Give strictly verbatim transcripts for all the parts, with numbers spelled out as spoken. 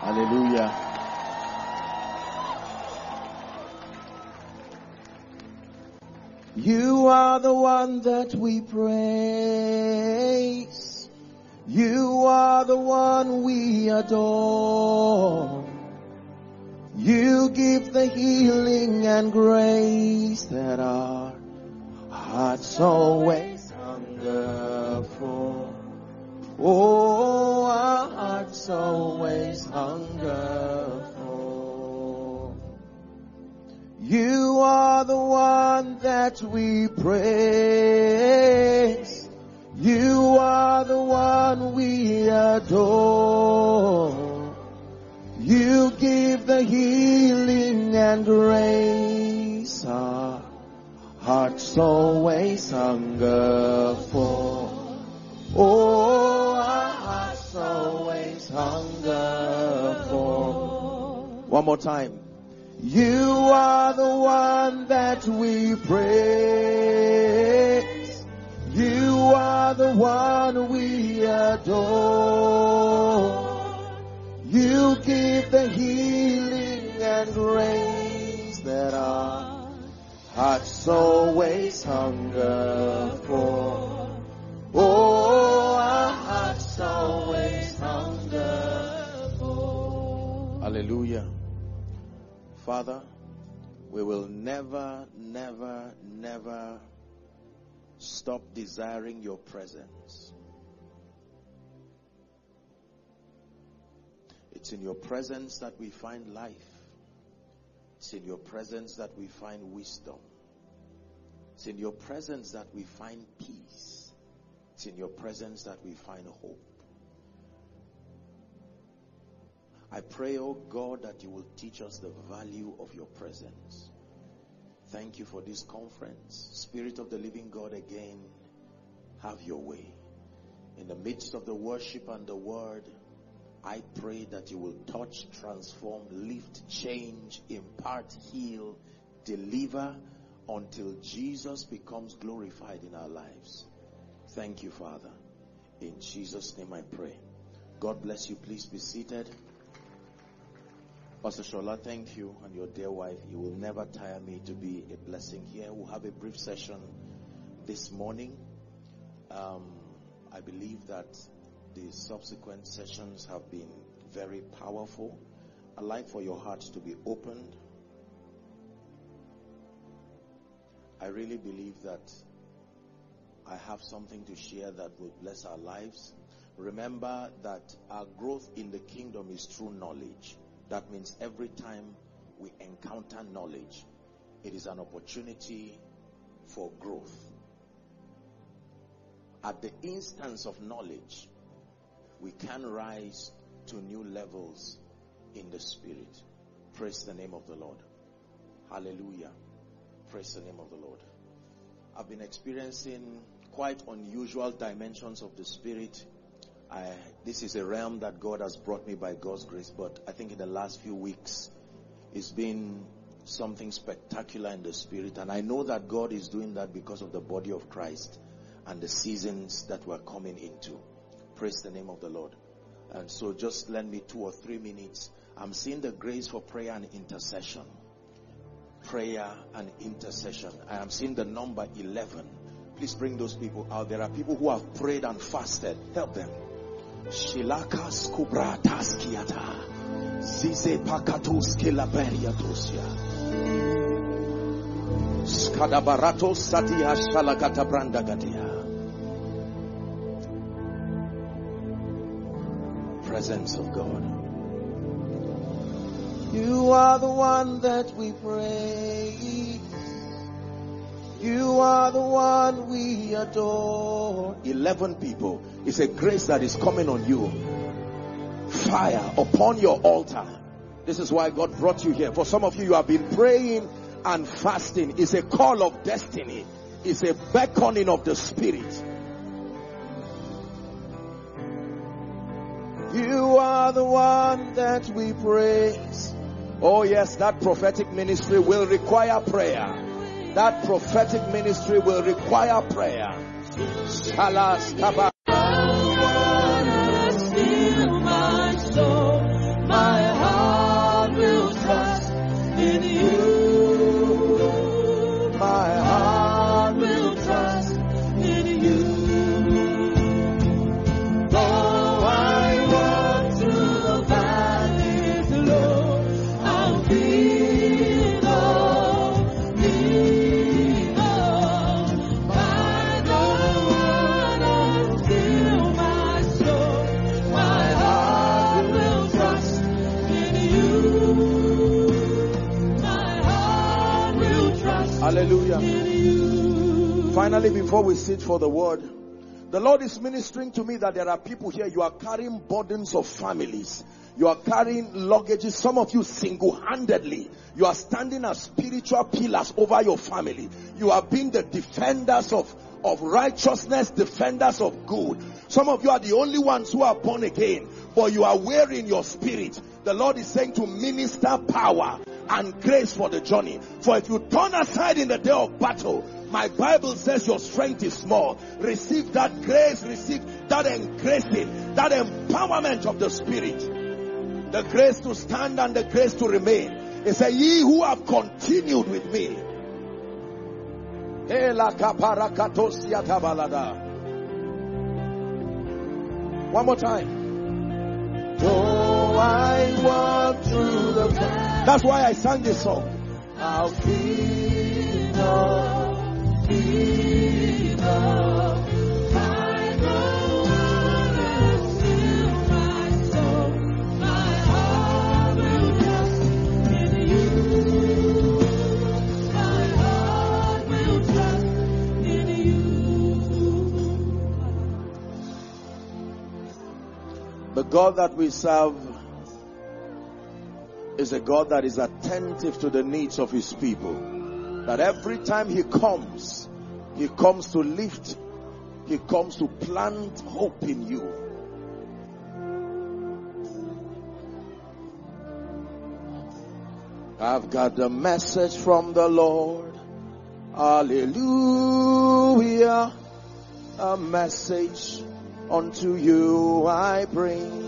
Hallelujah. You are the one that we praise. You are the one we adore. You give the healing and grace that our hearts always hunger for. Oh, our hearts always hunger for. You are the one that we praise. You are the one we adore. You give the healing and grace our hearts always hunger for. Oh, our hearts always hunger for. One more time. You are the one that we praise. You are the one we adore. You give the healing and grace that our hearts always hunger for. Oh, our hearts always hunger for. Hallelujah. Father, we will never, never, never stop desiring your presence. It's in your presence that we find life. It's in your presence that we find wisdom. It's in your presence that we find peace. It's in your presence that we find hope. I pray, oh God, that you will teach us the value of your presence. Thank you for this conference. Spirit of the living God, again, have your way. In the midst of the worship and the word, I pray that you will touch, transform, lift, change, impart, heal, deliver, until Jesus becomes glorified in our lives. Thank you, Father. In Jesus' name I pray. God bless you. Please be seated. Pastor Shola, thank you, and your dear wife. You will never tire me to be a blessing here. We'll have a brief session this morning. Um, I believe that the subsequent sessions have been very powerful. I'd like for your hearts to be opened. I really believe that I have something to share that will bless our lives. Remember that our growth in the kingdom is through knowledge. That means every time we encounter knowledge, it is an opportunity for growth. At the instance of knowledge, we can rise to new levels in the spirit. Praise the name of the Lord. Hallelujah. Praise the name of the Lord. I've been experiencing quite unusual dimensions of the spirit. I, this is a realm that God has brought me by God's grace, but I think in the last few weeks it's been something spectacular in the spirit, and I know that God is doing that because of the body of Christ and the seasons that we're coming into. Praise the name of the Lord. And so just lend me two or three minutes. I'm seeing the grace for prayer and intercession. Prayer and intercession. I am seeing the number eleven. Please bring those people out. There are people who have prayed and fasted. Help them. Shilakas kubratas kiata. Zize pakatos kelaberiatosia. Skadabaratos satia shalakata brandagadia. Presence of God. You are the one that we praise. You are the one we adore. Eleven people. It's a grace that is coming on you. Fire upon your altar. This is why God brought you here. For some of you, you have been praying and fasting. It's a call of destiny. It's a beckoning of the Spirit. You are the one that we praise. Oh yes, that prophetic ministry will require prayer. That prophetic ministry will require prayer. Shalas kaba. My soul, my Finally, before we sit for the word, the Lord is ministering to me that there are people here, you are carrying burdens of families. You are carrying luggages. Some of you single-handedly, you are standing as spiritual pillars over your family. You are being the defenders of, of righteousness, defenders of good. Some of you are the only ones who are born again, but you are wearing your spirit. The Lord is saying to minister power and grace for the journey. For if you turn aside in the day of battle, my Bible says your strength is small. Receive that grace, receive that engracing, that empowerment of the Spirit. The grace to stand and the grace to remain. It says, ye who have continued with me. One more time. Though I walk through the fire. That's why I sang this song. I'll fear no, fear no. I know I will still my soul. My heart will trust in you. My heart will trust in you. The God that we serve is a God that is attentive to the needs of his people. That every time he comes, he comes to lift, he comes to plant hope in you. I've got the message from the Lord. Hallelujah. A message unto you I bring.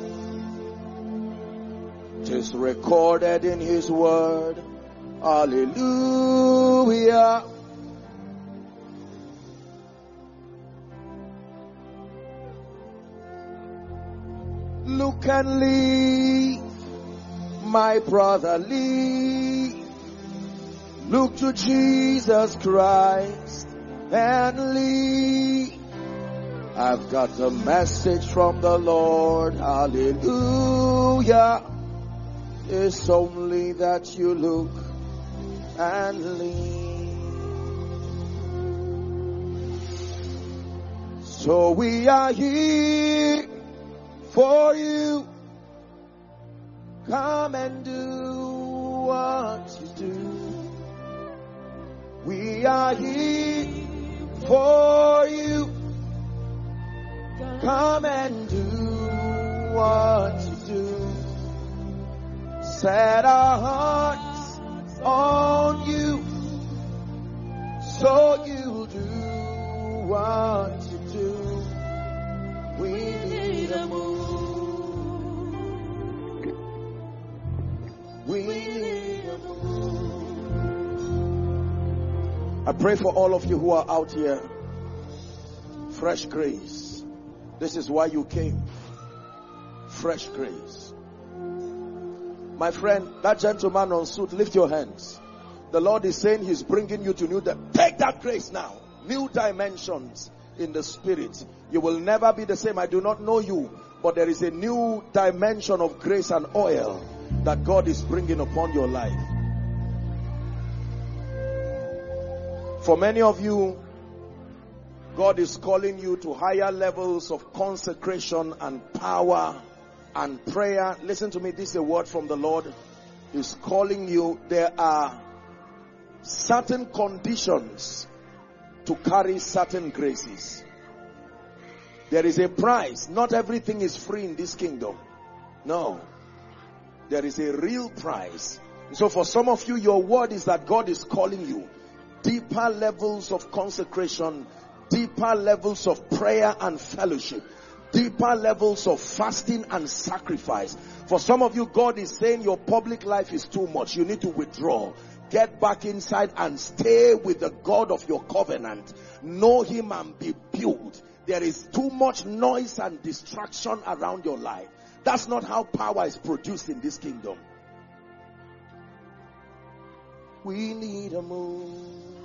'Tis recorded in his word. Hallelujah. Look and leave, my brother, leave. Look to Jesus Christ and leave. I've got the message from the Lord. Hallelujah. It's only that you look and leave. So we are here for you. Come and do what you do. We are here for you. Come and do what you do. Set our hearts on you, so you do what you do. We need a move. We need a move. I pray for all of you who are out here. Fresh grace. This is why you came. Fresh grace. My friend, that gentleman on suit, lift your hands. The Lord is saying he's bringing you to new, take that grace now. New dimensions in the spirit. You will never be the same. I do not know you, but there is a new dimension of grace and oil that God is bringing upon your life. For many of you, God is calling you to higher levels of consecration and power and prayer. Listen to me, this is a word from the Lord. He's calling you. There are certain conditions to carry certain graces. There is a price. Not everything is free in this kingdom. No. There is a real price. So for some of you, your word is that God is calling you deeper levels of consecration, deeper levels of prayer and fellowship, deeper levels of fasting and sacrifice. For some of you, God is saying your public life is too much. You need to withdraw. Get back inside and stay with the God of your covenant. Know him and be built. There is too much noise and distraction around your life. That's not how power is produced in this kingdom. We need a move.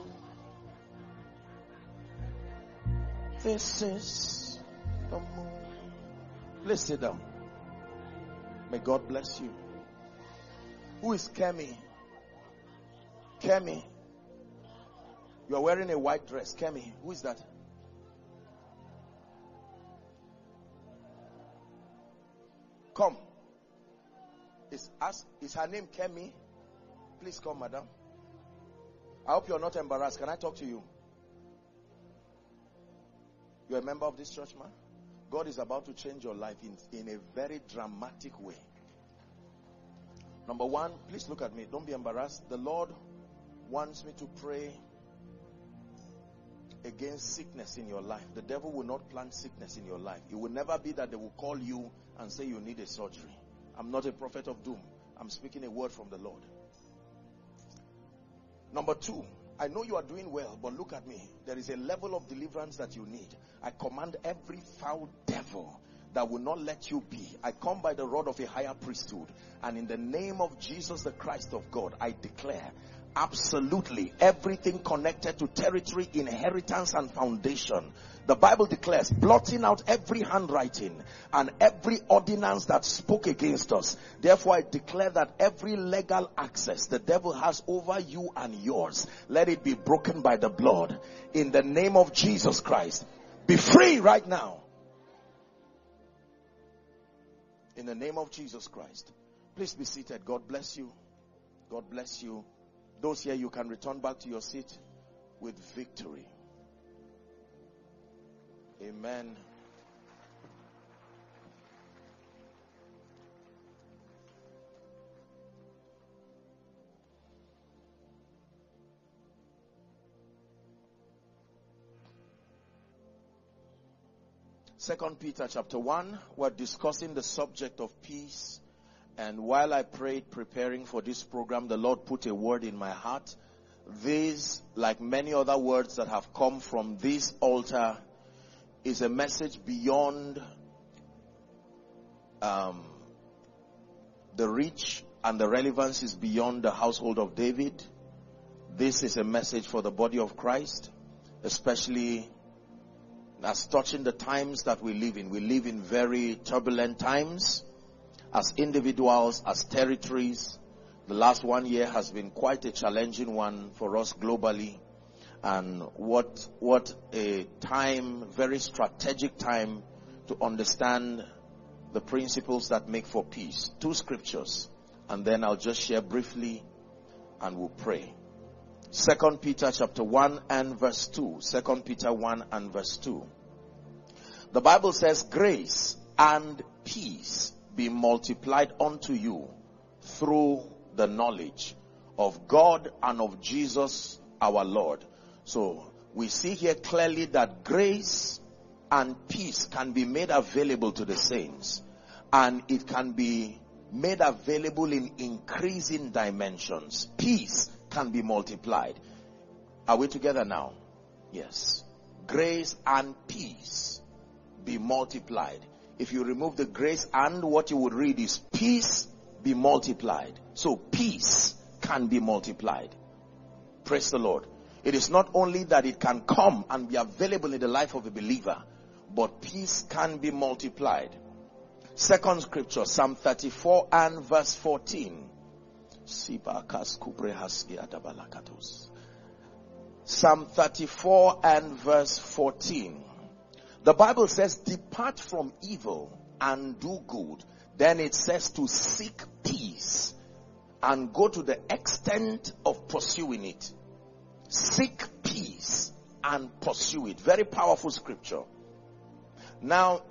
This is the move. Please sit down. May God bless you. Who is Kemi? Kemi. You are wearing a white dress. Kemi, who is that? Come. Is, ask, is her name Kemi? Please come, madam. I hope you're not embarrassed. Can I talk to you? You're a member of this church, man? God is about to change your life in, in a very dramatic way. Number one, please look at me. Don't be embarrassed. The Lord wants me to pray against sickness in your life. The devil will not plant sickness in your life. It will never be that they will call you and say you need a surgery. I'm not a prophet of doom. I'm speaking a word from the Lord. Number two, I know you are doing well, but look at me. There is a level of deliverance that you need. I command every foul devil that will not let you be. I come by the rod of a higher priesthood, and in the name of Jesus the Christ of God, I declare absolutely everything connected to territory, inheritance, and foundation. The Bible declares, blotting out every handwriting and every ordinance that spoke against us. Therefore, I declare that every legal access the devil has over you and yours, let it be broken by the blood. In the name of Jesus Christ, be free right now. In the name of Jesus Christ. Please be seated. God bless you. God bless you. Those here, you can return back to your seat with victory. Amen. Second Peter chapter one, we're discussing the subject of peace. And while I prayed preparing for this program, the Lord put a word in my heart. This, like many other words that have come from this altar, is a message beyond um, the reach, and the relevance is beyond the household of David. This is a message for the body of Christ, especially as touching the times that we live in. We live in very turbulent times as individuals, as territories. The last one year has been quite a challenging one for us globally. And what what a time, very strategic time to understand the principles that make for peace. Two scriptures, and then I'll just share briefly and we'll pray. Second Peter chapter one and verse two. Second Peter one and verse two. The Bible says, grace and peace be multiplied unto you through the knowledge of God and of Jesus our Lord. So we see here clearly that grace and peace can be made available to the saints, and it can be made available in increasing dimensions. Peace can be multiplied. Are we together now? Yes. Grace and peace be multiplied. If you remove the grace and, what you would read is peace be multiplied. So peace can be multiplied. Praise the Lord. It is not only that it can come and be available in the life of a believer, but peace can be multiplied. Second scripture, Psalm thirty-four and verse fourteen. Psalm thirty-four and verse fourteen. The Bible says, depart from evil and do good. Then it says to seek peace and go to the extent of pursuing it. Seek peace and pursue it. Very powerful scripture. Now,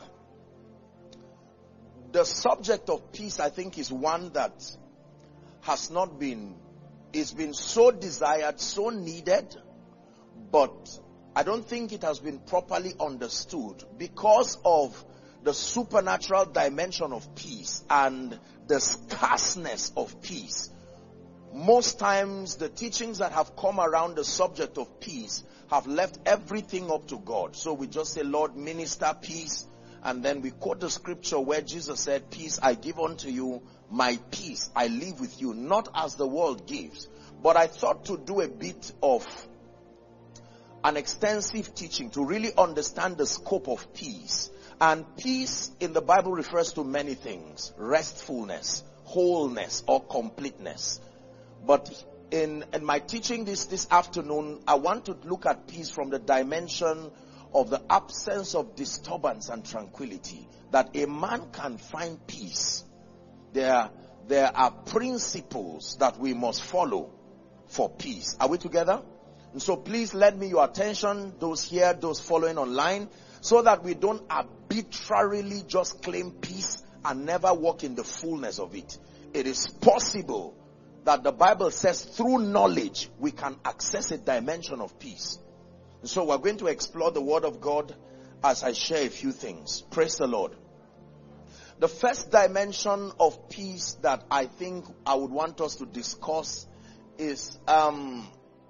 the subject of peace, I think, is one that has not been, it's been so desired, so needed, but I don't think it has been properly understood because of the supernatural dimension of peace and the scarceness of peace. Most times the teachings that have come around the subject of peace have left everything up to God. So we just say, Lord, minister peace. And then we quote the scripture where Jesus said, peace I give unto you, my peace I leave with you, not as the world gives. But I thought to do a bit of an extensive teaching to really understand the scope of peace. And peace in the Bible refers to many things. Restfulness, wholeness, or completeness. But in, in my teaching this, this afternoon, I want to look at peace from the dimension of the absence of disturbance and tranquility. That a man can find peace. There, there are principles that we must follow for peace. Are we together? And so please lend me your attention, those here, those following online, so that we don't arbitrarily just claim peace and never walk in the fullness of it. It is possible that the Bible says through knowledge we can access a dimension of peace. And so we're going to explore the Word of God as I share a few things. Praise the Lord. The first dimension of peace that I think I would want us to discuss is um,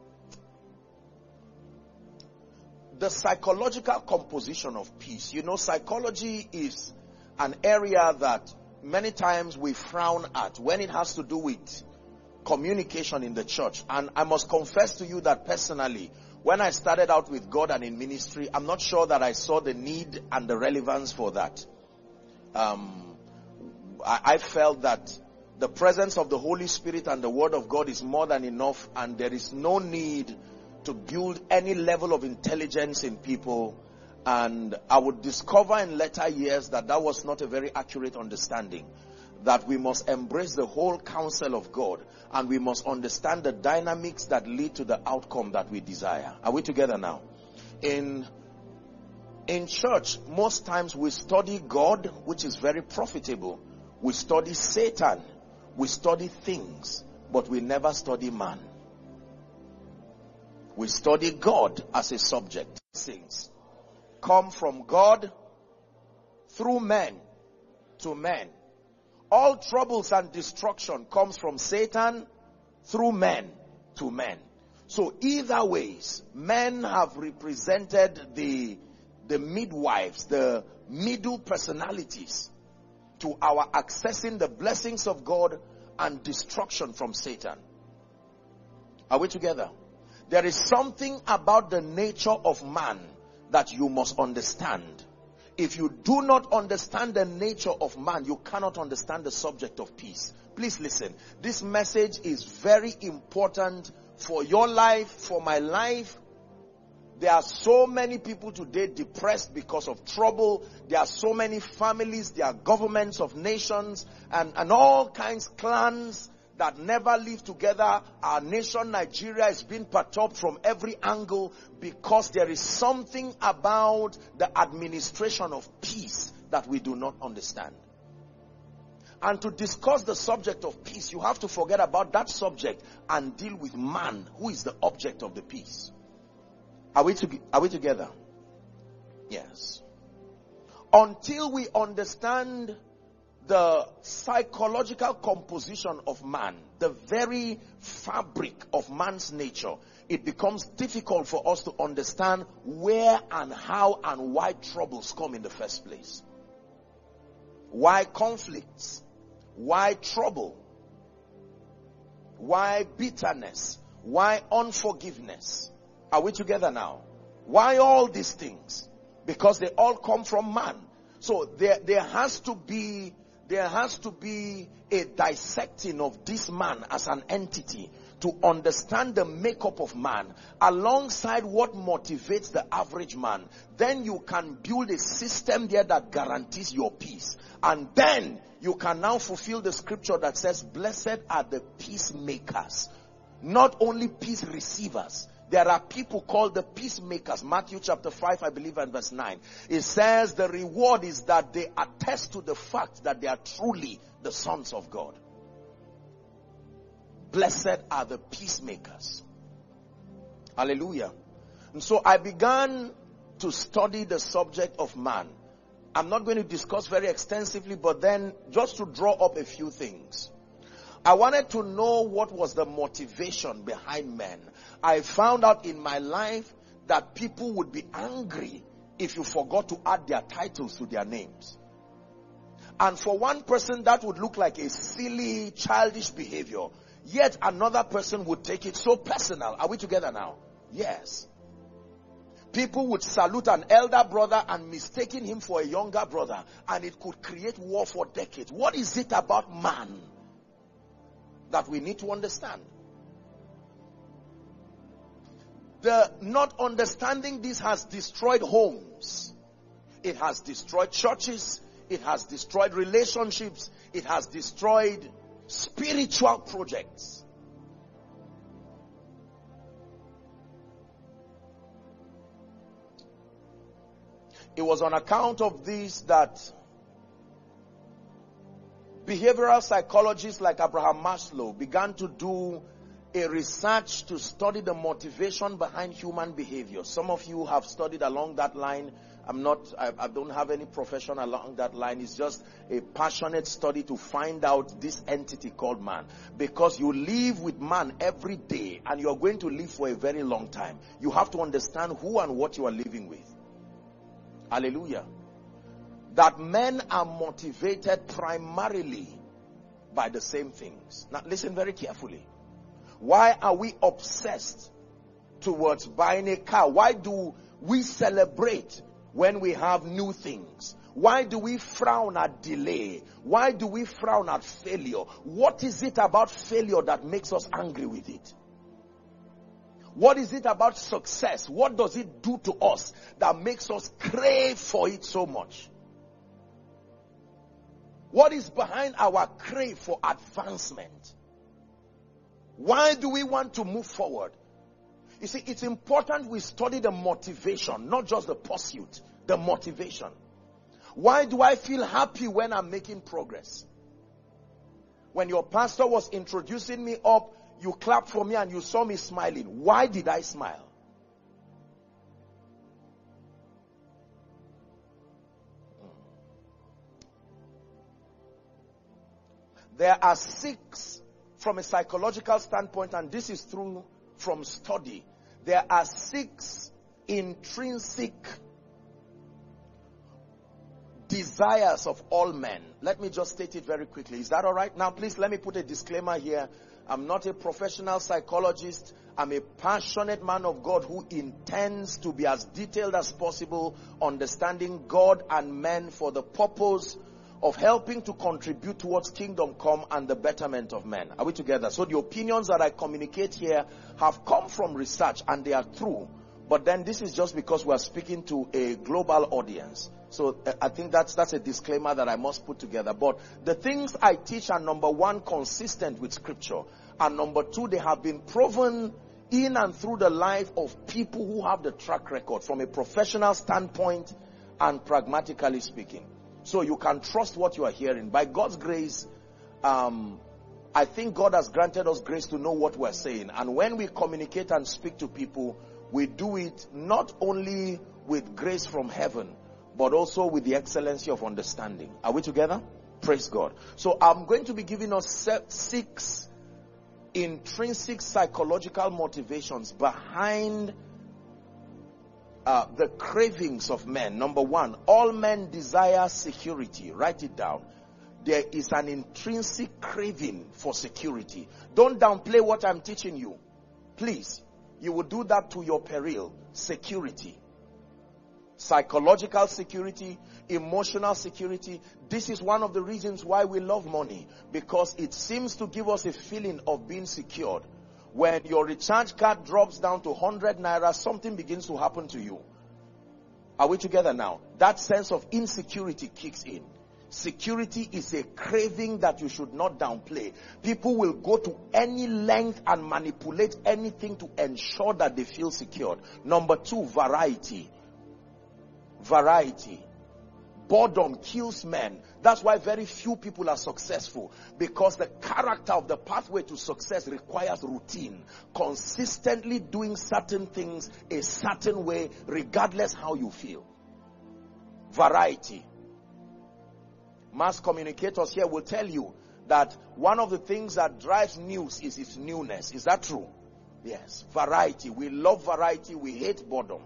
the psychological composition of peace. You know, psychology is an area that many times we frown at when it has to do with communication in the church. And I must confess to you that personally, when I started out with God and in ministry, I'm not sure that I saw the need and the relevance for that. Um, I, I felt that the presence of the Holy Spirit and the Word of God is more than enough, and there is no need to build any level of intelligence in people. And I would discover in later years that that was not a very accurate understanding. That we must embrace the whole counsel of God, and we must understand the dynamics that lead to the outcome that we desire. Are we together now? In, in church, most times we study God, which is very profitable. We study Satan. We study things, but we never study man. We study God as a subject. Things come from God through men to men. All troubles and destruction comes from Satan through men to men. So either ways, men have represented the, the midwives, the middle personalities to our accessing the blessings of God and destruction from Satan. Are we together? There is something about the nature of man that you must understand. If you do not understand the nature of man, you cannot understand the subject of peace. Please listen. This message is very important for your life, for my life. There are so many people today depressed because of trouble. There are so many families, there are governments of nations and, and all kinds of clans that never live together. Our nation, Nigeria, is being perturbed from every angle because there is something about the administration of peace that we do not understand. And to discuss the subject of peace, you have to forget about that subject and deal with man, who is the object of the peace. Are we, to, are we together? Yes. Until we understand the psychological composition of man, the very fabric of man's nature, it becomes difficult for us to understand where and how and why troubles come in the first place. Why conflicts? Why trouble? Why bitterness? Why unforgiveness? Are we together now? Why all these things? Because they all come from man. So there, there has to be There has to be a dissecting of this man as an entity to understand the makeup of man alongside what motivates the average man. Then you can build a system there that guarantees your peace. And then you can now fulfill the scripture that says, blessed are the peacemakers. Not only peace receivers. There are people called the peacemakers. Matthew chapter five, I believe, and verse nine. It says the reward is that they attest to the fact that they are truly the sons of God. Blessed are the peacemakers. Hallelujah. And so I began to study the subject of man. I'm not going to discuss very extensively, but then just to draw up a few things. I wanted to know what was the motivation behind men. I found out in my life that people would be angry if you forgot to add their titles to their names. And for one person, that would look like a silly, childish behavior. Yet another person would take it so personal. Are we together now? Yes. People would salute an elder brother and mistaking him for a younger brother. And it could create war for decades. What is it about man that we need to understand? The not understanding this has destroyed homes. It has destroyed churches. It has destroyed relationships. It has destroyed spiritual projects. It was on account of this that behavioral psychologists like Abraham Maslow began to do a research to study the motivation behind human behavior. Some of you have studied along that line. I'm not, I, I don't have any profession along that line. It's just a passionate study to find out this entity called man. Because you live with man every day and you're going to live for a very long time. You have to understand who and what you are living with. Hallelujah. That men are motivated primarily by the same things. Now listen very carefully. Why are we obsessed towards buying a car? Why do we celebrate when we have new things? Why do we frown at delay? Why do we frown at failure? What is it about failure that makes us angry with it? What is it about success? What does it do to us that makes us crave for it so much? What is behind our crave for advancement? Why do we want to move forward? You see, it's important we study the motivation, not just the pursuit, the motivation. Why do I feel happy when I'm making progress? When your pastor was introducing me up, you clapped for me and you saw me smiling. Why did I smile? There are six, from a psychological standpoint, and this is through from study, there are six intrinsic desires of all men. Let me just state it very quickly. Is that all right? Now, please let me put a disclaimer here. I'm not a professional psychologist. I'm a passionate man of God who intends to be as detailed as possible, understanding God and men for the purpose of helping to contribute towards kingdom come and the betterment of men. Are we together? So the opinions that I communicate here have come from research and they are true. But then this is just because we are speaking to a global audience. So uh, I think that's that's a disclaimer that I must put together. But the things I teach are, number one, consistent with scripture. And number two, they have been proven in and through the life of people who have the track record from a professional standpoint and pragmatically speaking. So you can trust what you are hearing. By God's grace, um, I think God has granted us grace to know what we're saying. And when we communicate and speak to people, we do it not only with grace from heaven, but also with the excellency of understanding. Are we together? Praise God. So I'm going to be giving us six intrinsic psychological motivations behind Uh, the cravings of men. Number one, all men desire security. Write it down. There is an intrinsic craving for security. Don't downplay what I'm teaching you. Please, you will do that to your peril. Security. Psychological security, emotional security. This is one of the reasons why we love money. Because it seems to give us a feeling of being secured. When your recharge card drops down to one hundred naira, something begins to happen to you. Are we together now? That sense of insecurity kicks in. Security is a craving that you should not downplay. People will go to any length and manipulate anything to ensure that they feel secured. Number two, variety. Variety. Boredom kills men. That's why very few people are successful. Because the character of the pathway to success requires routine. Consistently doing certain things a certain way, regardless how you feel. Variety. Mass communicators here will tell you that one of the things that drives news is its newness. Is that true? Yes. Variety. We love variety. We hate boredom.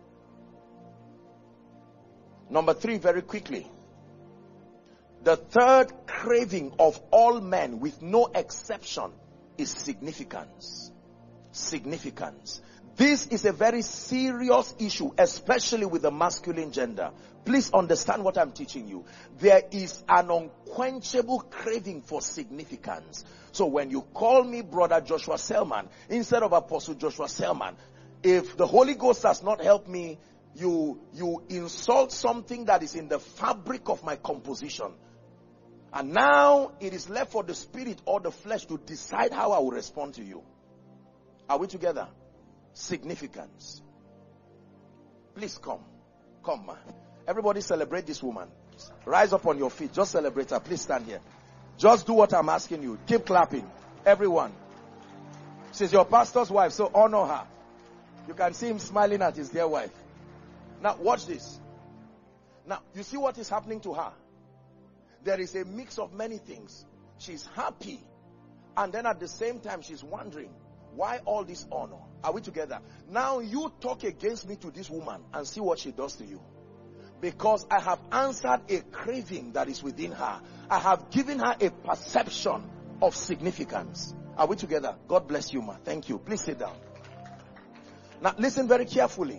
Number three, very quickly. The third craving of all men, with no exception, is significance. Significance. This is a very serious issue, especially with the masculine gender. Please understand what I'm teaching you. There is an unquenchable craving for significance. So when you call me Brother Joshua Selman, instead of Apostle Joshua Selman, If the Holy Ghost has not helped me, you, you insult something that is in the fabric of my composition. And now it is left for the spirit or the flesh to decide how I will respond to you. Are we together? Significance. Please come. Come, man. Everybody celebrate this woman. Rise up on your feet. Just celebrate her. Please stand here. Just do what I'm asking you. Keep clapping. Everyone. She's your pastor's wife, so honor her. You can see him smiling at his dear wife. Now, watch this. Now, you see what is happening to her? There is a mix of many things. She's happy. And then at the same time, she's wondering, why all this honor? Are we together? Now, you talk against me to this woman and see what she does to you. Because I have answered a craving that is within her. I have given her a perception of significance. Are we together? God bless you, ma. Thank you. Please sit down. Now, listen very carefully.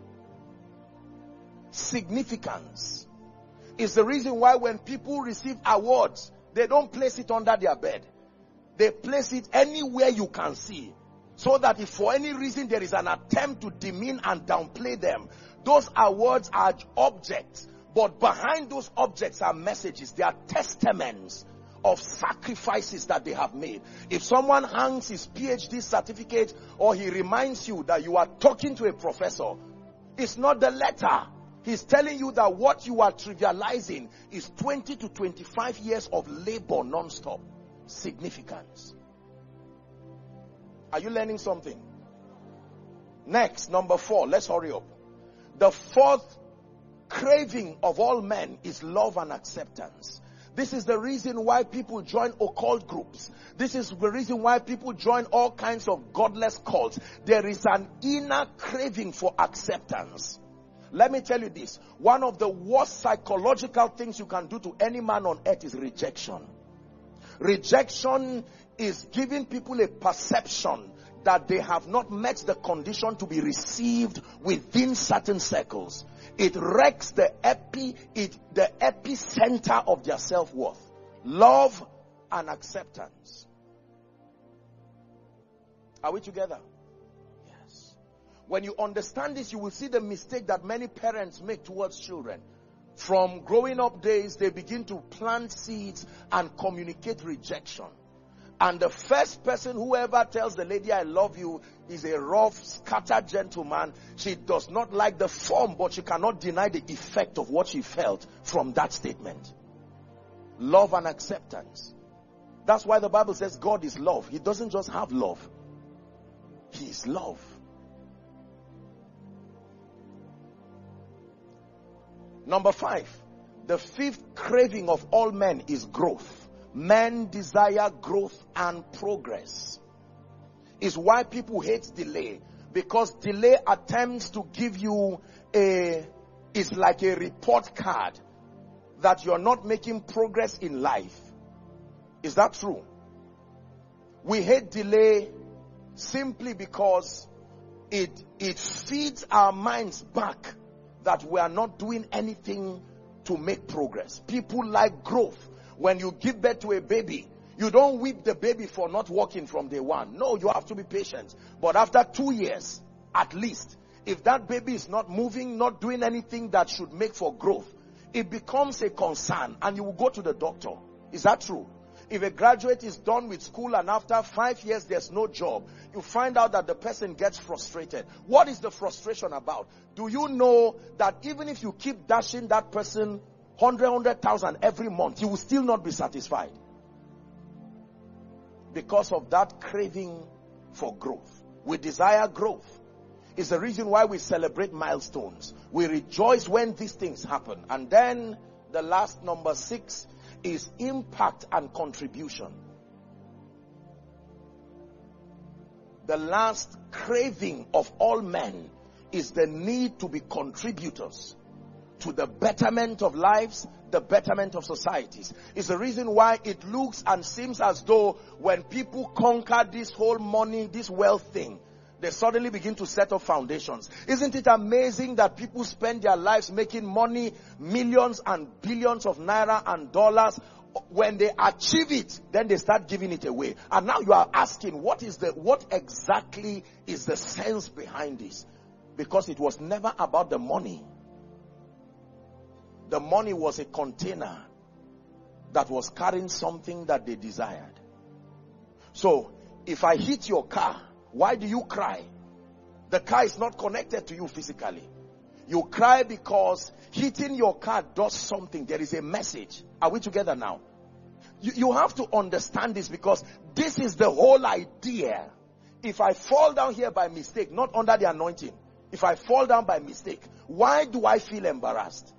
Significance is the reason why when people receive awards, they don't place it under their bed. They place it anywhere you can see. So that if for any reason there is an attempt to demean and downplay them, those awards are objects. But behind those objects are messages. They are testaments of sacrifices that they have made. If someone hangs his P H D certificate or he reminds you that you are talking to a professor, it's not the letter. He's telling you that what you are trivializing is twenty to twenty-five years of labor non-stop. Significance. Are you learning something? Next, number four. Let's hurry up. The fourth craving of all men is love and acceptance. This is the reason why people join occult groups. This is the reason why people join all kinds of godless cults. There is an inner craving for acceptance. Let me tell you this. One of the worst psychological things you can do to any man on earth is rejection. Rejection is giving people a perception that they have not met the condition to be received within certain circles. It wrecks the epi, it, the epicenter of their self-worth. Love and acceptance. Are we together? Yes. When you understand this, you will see the mistake that many parents make towards children. From growing up days, they begin to plant seeds and communicate rejection. And the first person who ever tells the lady, I love you, is a rough, scattered gentleman. She does not like the form, but she cannot deny the effect of what she felt from that statement. Love and acceptance. That's why the Bible says God is love. He doesn't just have love. He is love. Number five. The fifth craving of all men is growth. Men desire growth and progress. Is why people hate delay. Because delay attempts to give you a, it's like a report card that you're not making progress in life. Is that true? We hate delay simply because it, it feeds our minds back that we are not doing anything to make progress. People like growth. When you give birth to a baby, you don't whip the baby for not walking from day one. No, you have to be patient. But after two years, at least, if that baby is not moving, not doing anything that should make for growth, it becomes a concern and you will go to the doctor. Is that true? If a graduate is done with school and after five years there's no job, you find out that the person gets frustrated. What is the frustration about? Do you know that even if you keep dashing that person Hundred, hundred thousand every month, you will still not be satisfied? Because of that craving for growth. We desire growth. It's the reason why we celebrate milestones. We rejoice when these things happen. And then the last, number six, is impact and contribution. The last craving of all men is the need to be contributors to the betterment of lives, the betterment of societies. It's the reason why it looks and seems as though when people conquer this whole money, this wealth thing, they suddenly begin to set up foundations. Isn't it amazing that people spend their lives making money, millions and billions of naira and dollars, When they achieve it, then they start giving it away. And now you are asking, what is the, what exactly is the sense behind this? Because it was never about the money. The money was a container that was carrying something that they desired. So, if I hit your car, why do you cry? The car is not connected to you physically. You cry because hitting your car does something. There is a message. Are we together now? You, you have to understand this, because this is the whole idea. If I fall down here by mistake, not under the anointing, if I fall down by mistake, why do I feel embarrassed?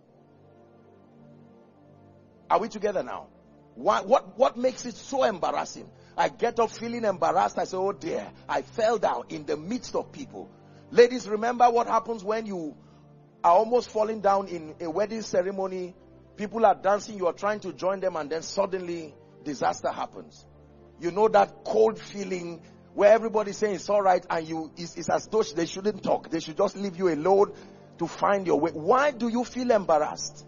Are we together now? Why, what, what makes it so embarrassing? I get up feeling embarrassed. I say, oh dear, I fell down in the midst of people. Ladies, remember what happens when you are almost falling down in a wedding ceremony. People are dancing, you are trying to join them, and then suddenly disaster happens. You know that cold feeling where everybody's saying it's all right, and you it's, it's as though they shouldn't talk. They should just leave you alone to find your way. Why do you feel embarrassed?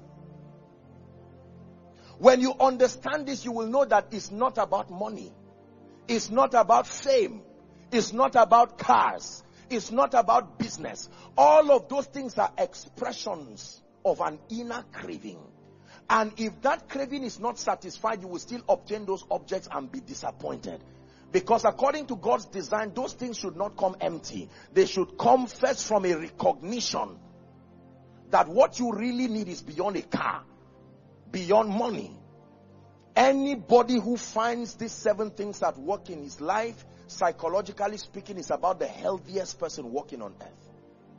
When you understand this, you will know that it's not about money. It's not about fame. It's not about cars. It's not about business. All of those things are expressions of an inner craving. And if that craving is not satisfied, you will still obtain those objects and be disappointed. Because according to God's design, those things should not come empty. They should come first from a recognition that what you really need is beyond a car, beyond money. Anybody who finds these seven things at work in his life, psychologically speaking, is about the healthiest person walking on earth.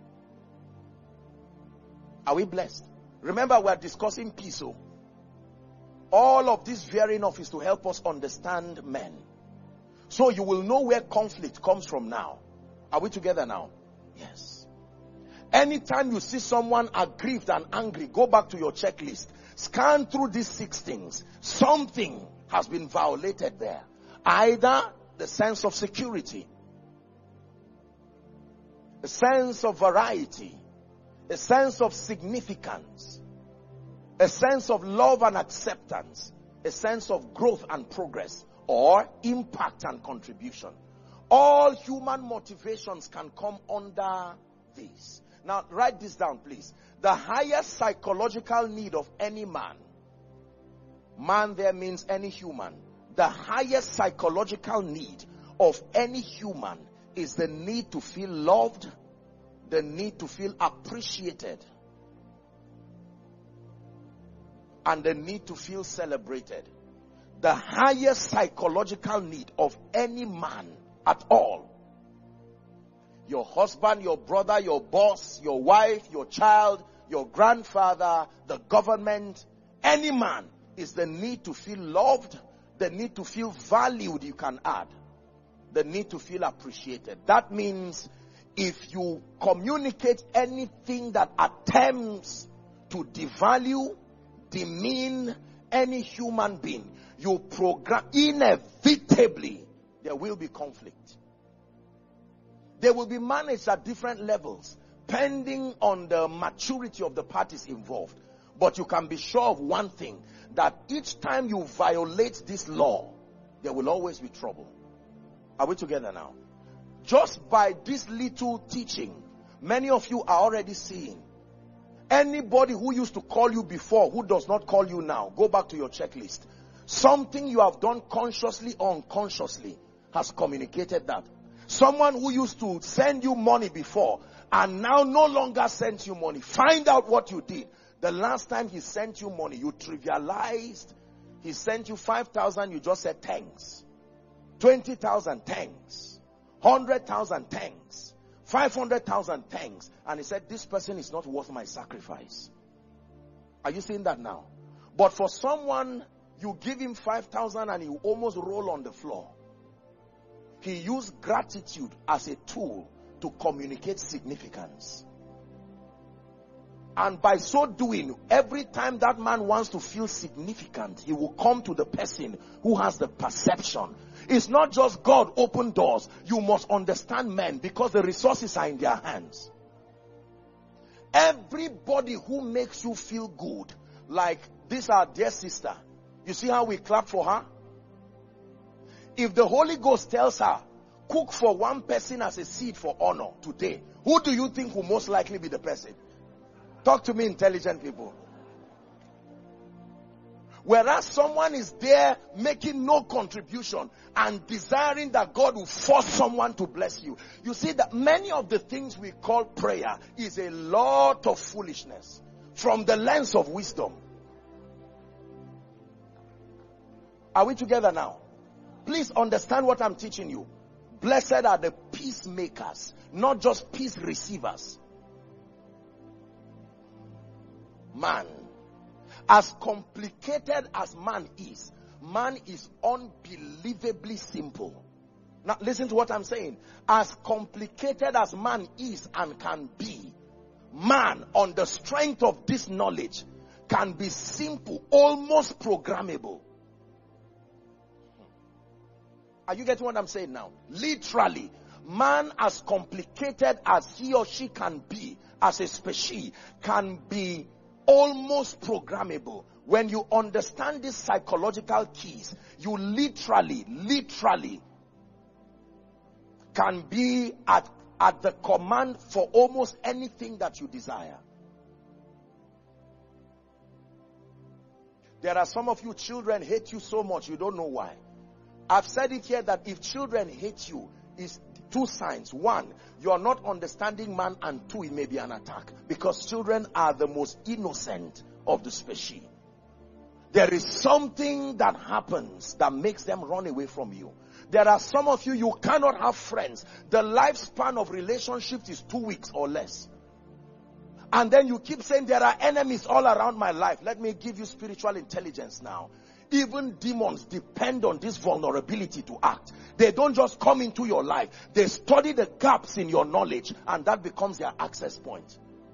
Are we blessed? Remember, we are discussing peace. So all of this veering off is to help us understand men. So you will know where conflict comes from now. Are we together now? Yes. Anytime you see someone aggrieved and angry, go back to your checklist. Scan through these six things. Something has been violated there. Either the sense of security, a sense of variety, a sense of significance, a sense of love and acceptance, a sense of growth and progress, or impact and contribution. All human motivations can come under this. Now, write this down, please. The highest psychological need of any man, man there means any human, the highest psychological need of any human is the need to feel loved, the need to feel appreciated, and the need to feel celebrated. The highest psychological need of any man at all. Your husband, your brother, your boss, your wife, your child, your grandfather, the government, any man, is the need to feel loved, the need to feel valued, you can add, the need to feel appreciated. That means if you communicate anything that attempts to devalue, demean any human being, you program, inevitably there will be conflict. They will be managed at different levels, depending on the maturity of the parties involved. But you can be sure of one thing, that each time you violate this law, there will always be trouble. Are we together now? Just by this little teaching, many of you are already seeing. Anybody who used to call you before, who does not call you now, go back to your checklist. Something you have done consciously or unconsciously has communicated that. Someone who used to send you money before and now no longer sends you money. Find out what you did. The last time he sent you money, you trivialized. He sent you five thousand, you just said thanks. twenty thousand, thanks. one hundred thousand, thanks. five hundred thousand, thanks. And he said, this person is not worth my sacrifice. Are you seeing that now? But for someone, you give him five thousand and he almost roll on the floor. He used gratitude as a tool to communicate significance. And by so doing, every time that man wants to feel significant, he will come to the person who has the perception. It's not just God open doors. You must understand men, because the resources are in their hands. Everybody who makes you feel good, like this our dear sister, You see how we clap for her? If the Holy Ghost tells her, cook for one person as a seed for honor today, who do you think will most likely be the person? Talk to me, intelligent people. Whereas someone is there making no contribution and desiring that God will force someone to bless you. You see that many of the things we call prayer is a lot of foolishness from the lens of wisdom. Are we together now? Please understand what I'm teaching you. Blessed are the peacemakers, not just peace receivers. Man, as complicated as man is, man is unbelievably simple. Now listen to what I'm saying. As complicated as man is and can be, man, on the strength of this knowledge, can be simple, almost programmable. Are you getting what I'm saying now? Literally, man, as complicated as he or she can be, as a species, can be almost programmable. When you understand these psychological keys, you literally, literally can be at, at the command for almost anything that you desire. There are some of you, children hate you so much, you don't know why. I've said it here that if children hate you, is two signs. One, you are not understanding man, and two, it may be an attack. Because children are the most innocent of the species. There is something that happens that makes them run away from you. There are some of you, you cannot have friends. The lifespan of relationships is two weeks or less. And then you keep saying there are enemies all around my life. Let me give you spiritual intelligence now. Even demons depend on this vulnerability to act. They don't just come into your life. They study the gaps in your knowledge, and that becomes their access point.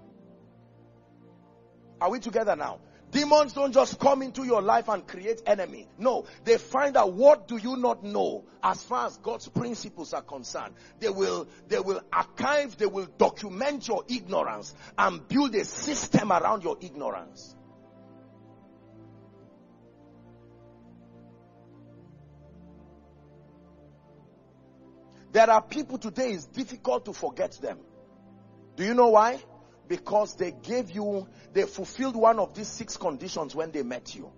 Are we together now? Demons don't just come into your life and create enemy. No, they find out what do you not know as far as God's principles are concerned. They will, they will archive, they will document your ignorance and build a system around your ignorance. There are people today, it's difficult to forget them. Do you know why? Because they gave you, they fulfilled one of these six conditions when they met you.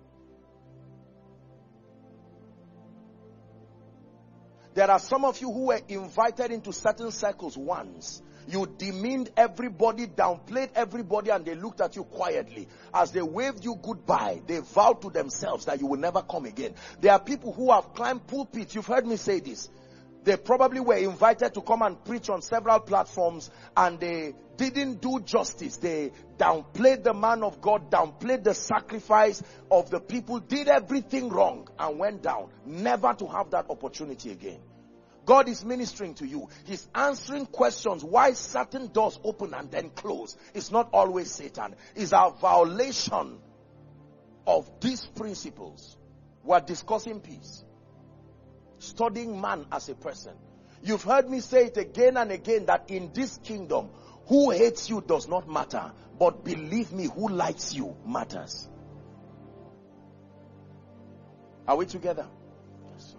There are some of you who were invited into certain circles once. You demeaned everybody, downplayed everybody, and they looked at you quietly. As they waved you goodbye, they vowed to themselves that you will never come again. There are people who have climbed pulpits. You've heard me say this. They probably were invited to come and preach on several platforms, and they didn't do justice. They downplayed the man of God, downplayed the sacrifice of the people, did everything wrong and went down, never to have that opportunity again. God is ministering to you. He's answering questions why certain doors open and then close. It's not always Satan. It's our violation of these principles. We're discussing peace. Studying man as a person. You've heard me say it again and again that in this kingdom, who hates you does not matter. But believe me, who likes you matters. Are we together? Yes.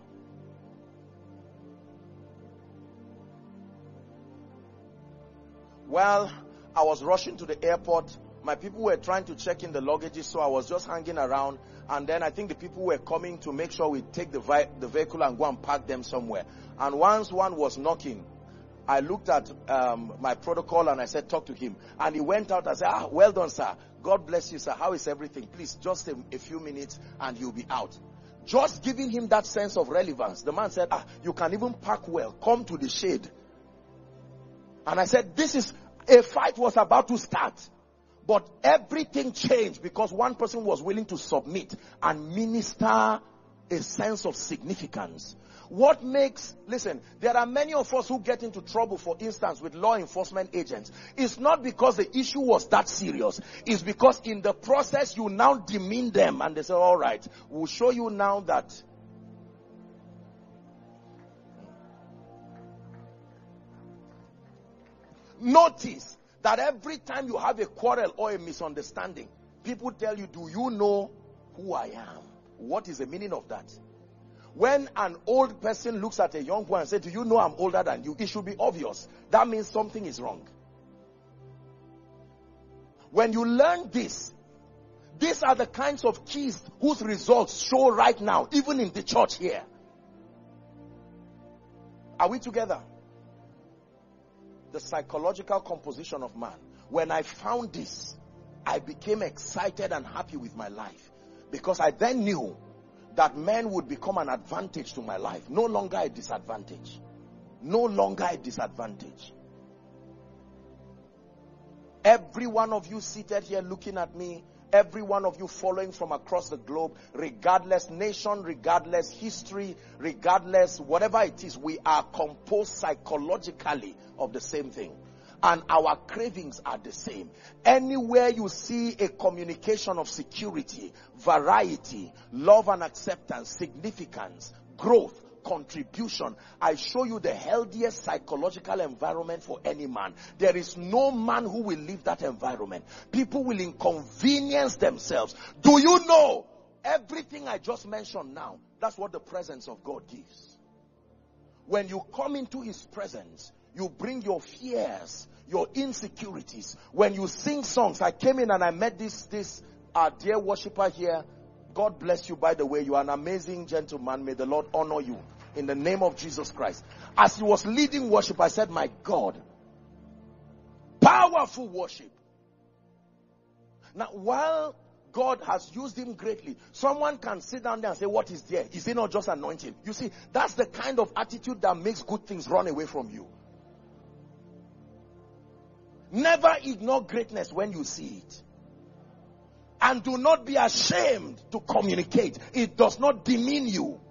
Well, I was rushing to the airport. My people were trying to check in the luggages, so I was just hanging around. And then I think the people were coming to make sure we take the, vi the vehicle and go and park them somewhere. And once one was knocking, I looked at um, my protocol and I said, talk to him. And he went out and said, ah, well done, sir. God bless you, sir. How is everything? Please, just a, a few minutes and he'll be out. Just giving him that sense of relevance. The man said, ah, you can even park well. Come to the shade. And I said, this is, a fight was about to start. But everything changed because one person was willing to submit and minister a sense of significance. What makes, listen, there are many of us who get into trouble, for instance, with law enforcement agents. It's not because the issue was that serious. It's because in the process you now demean them and they say, all right, we'll show you now that. Notice that every time you have a quarrel or a misunderstanding, people tell you, do you know who I am? What is the meaning of that? When an old person looks at a young boy and says, do you know I'm older than you? It should be obvious. That means something is wrong. When you learn this, these are the kinds of keys whose results show right now, even in the church here. Are we together? The psychological composition of man. When I found this, I became excited and happy with my life. Because I then knew that men would become an advantage to my life. No longer a disadvantage. No longer a disadvantage. Every one of you seated here looking at me, every one of you following from across the globe, regardless nation, regardless history, regardless whatever it is, we are composed psychologically of the same thing. And our cravings are the same. Anywhere you see a communication of security, variety, love and acceptance, significance, growth, contribution, I show you the healthiest psychological environment for any man. There is no man who will leave that environment. People will inconvenience themselves. Do you know everything I just mentioned now? That's what the presence of God gives. When you come into his presence, you bring your fears, your insecurities. When you sing songs, I came in and I met this, this uh, dear worshiper here. God bless you, by the way. You are an amazing gentleman. May the Lord honor you in the name of Jesus Christ. As he was leading worship, I said, my God, powerful worship. Now, while God has used him greatly, someone can sit down there and say, what is there? Is it not just anointing? You see, that's the kind of attitude that makes good things run away from you. Never ignore greatness when you see it. And do not be ashamed to communicate. It does not demean you.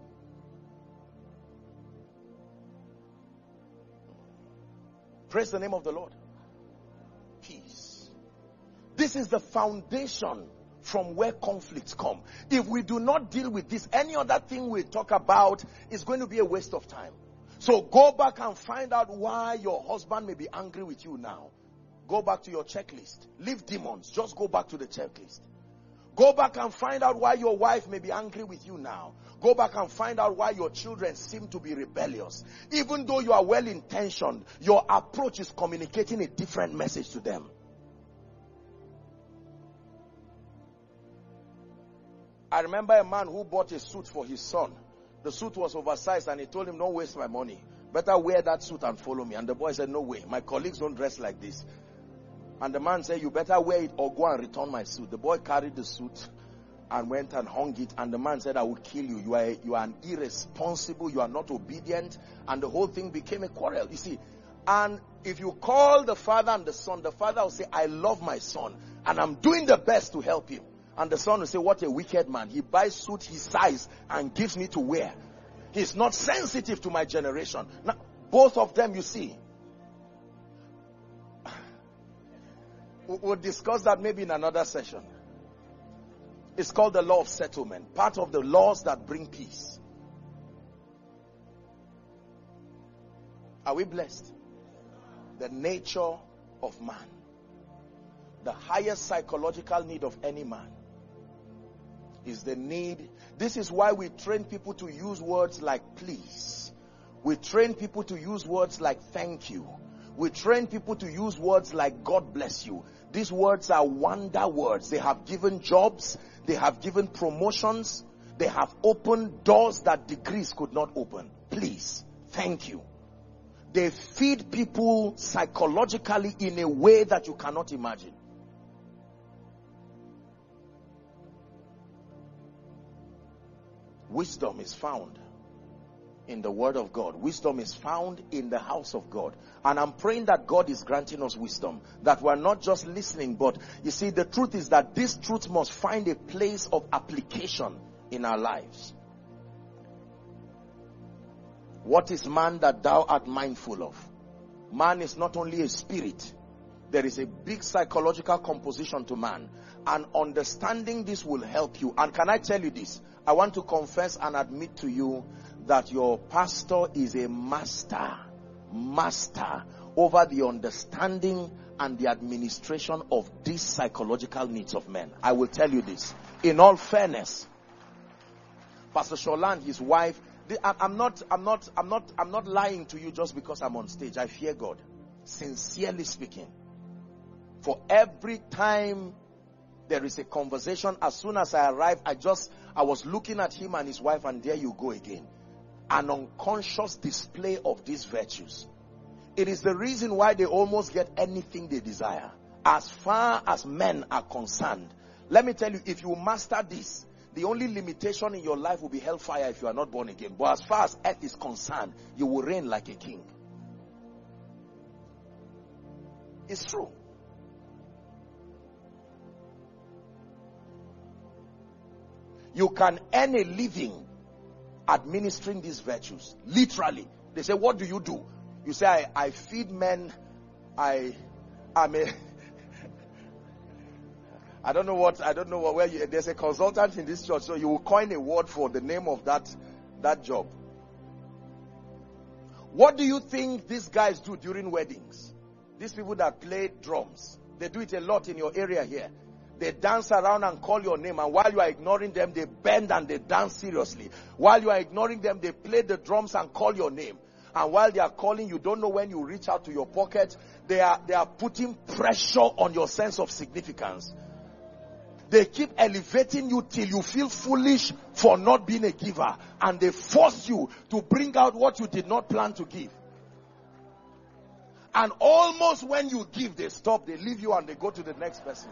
Praise the name of the Lord. Peace. This is the foundation from where conflicts come. If we do not deal with this, any other thing we talk about is going to be a waste of time. So go back and find out why your husband may be angry with you now. Go back to your checklist. Leave demons. Just go back to the checklist. Go back and find out why your wife may be angry with you now. Go back and find out why your children seem to be rebellious. Even though you are well intentioned, your approach is communicating a different message to them. I remember a man who bought a suit for his son. The suit was oversized and he told him, don't waste my money. Better wear that suit and follow me. And the boy said, no way. My colleagues don't dress like this. And the man said, you better wear it or go and return my suit. The boy carried the suit and went and hung it. And the man said, I will kill you. You are, you are an irresponsible. You are not obedient. And the whole thing became a quarrel. You see, and if you call the father and the son, the father will say, I love my son. And I'm doing the best to help him. And the son will say, what a wicked man. He buys suit his size and gives me to wear. He's not sensitive to my generation. Now, both of them, you see. We'll discuss that maybe in another session. It's called the law of settlement. Part of the laws that bring peace. Are we blessed? The nature of man. The highest psychological need of any man is the need. This is why we train people to use words like please. We train people to use words like thank you. We train people to use words like God bless you. These words are wonder words. They have given jobs. They have given promotions. They have opened doors that degrees could not open. Please, thank you. They feed people psychologically in a way that you cannot imagine. Wisdom is found in the Word of God. Wisdom is found in the house of God. And I'm praying that God is granting us wisdom. That we're not just listening, but you see, the truth is that this truth must find a place of application in our lives. What is man that thou art mindful of? Man is not only a spirit. There is a big psychological composition to man. And understanding this will help you. And can I tell you this? I want to confess and admit to you that your pastor is a master, master over the understanding and the administration of these psychological needs of men. I will tell you this. In all fairness, Pastor Sholan, his wife, I'm not, I'm not, I'm not, I'm not lying to you just because I'm on stage. I fear God. Sincerely speaking. For every time there is a conversation, as soon as I arrive, I just, I was looking at him and his wife, and there you go again. An unconscious display of these virtues. It is the reason why they almost get anything they desire. As far as men are concerned, let me tell you, if you master this, the only limitation in your life will be hellfire if you are not born again. But as far as earth is concerned, you will reign like a king. It's true. You can earn a living administering these virtues. Literally. They say, what do you do? You say, I, I feed men. I am a... I don't know what, I don't know what, where you, there's a consultant in this church, so you will coin a word for the name of that, that job. What do you think these guys do during weddings? These people that play drums, they do it a lot in your area here. They dance around and call your name, and while you are ignoring them, they bend and they dance seriously. While you are ignoring them, they play the drums and call your name. And while they are calling, you don't know when you reach out to your pocket. They are, they are putting pressure on your sense of significance. They keep elevating you till you feel foolish for not being a giver. And they force you to bring out what you did not plan to give. And almost when you give, they stop, they leave you and they go to the next person.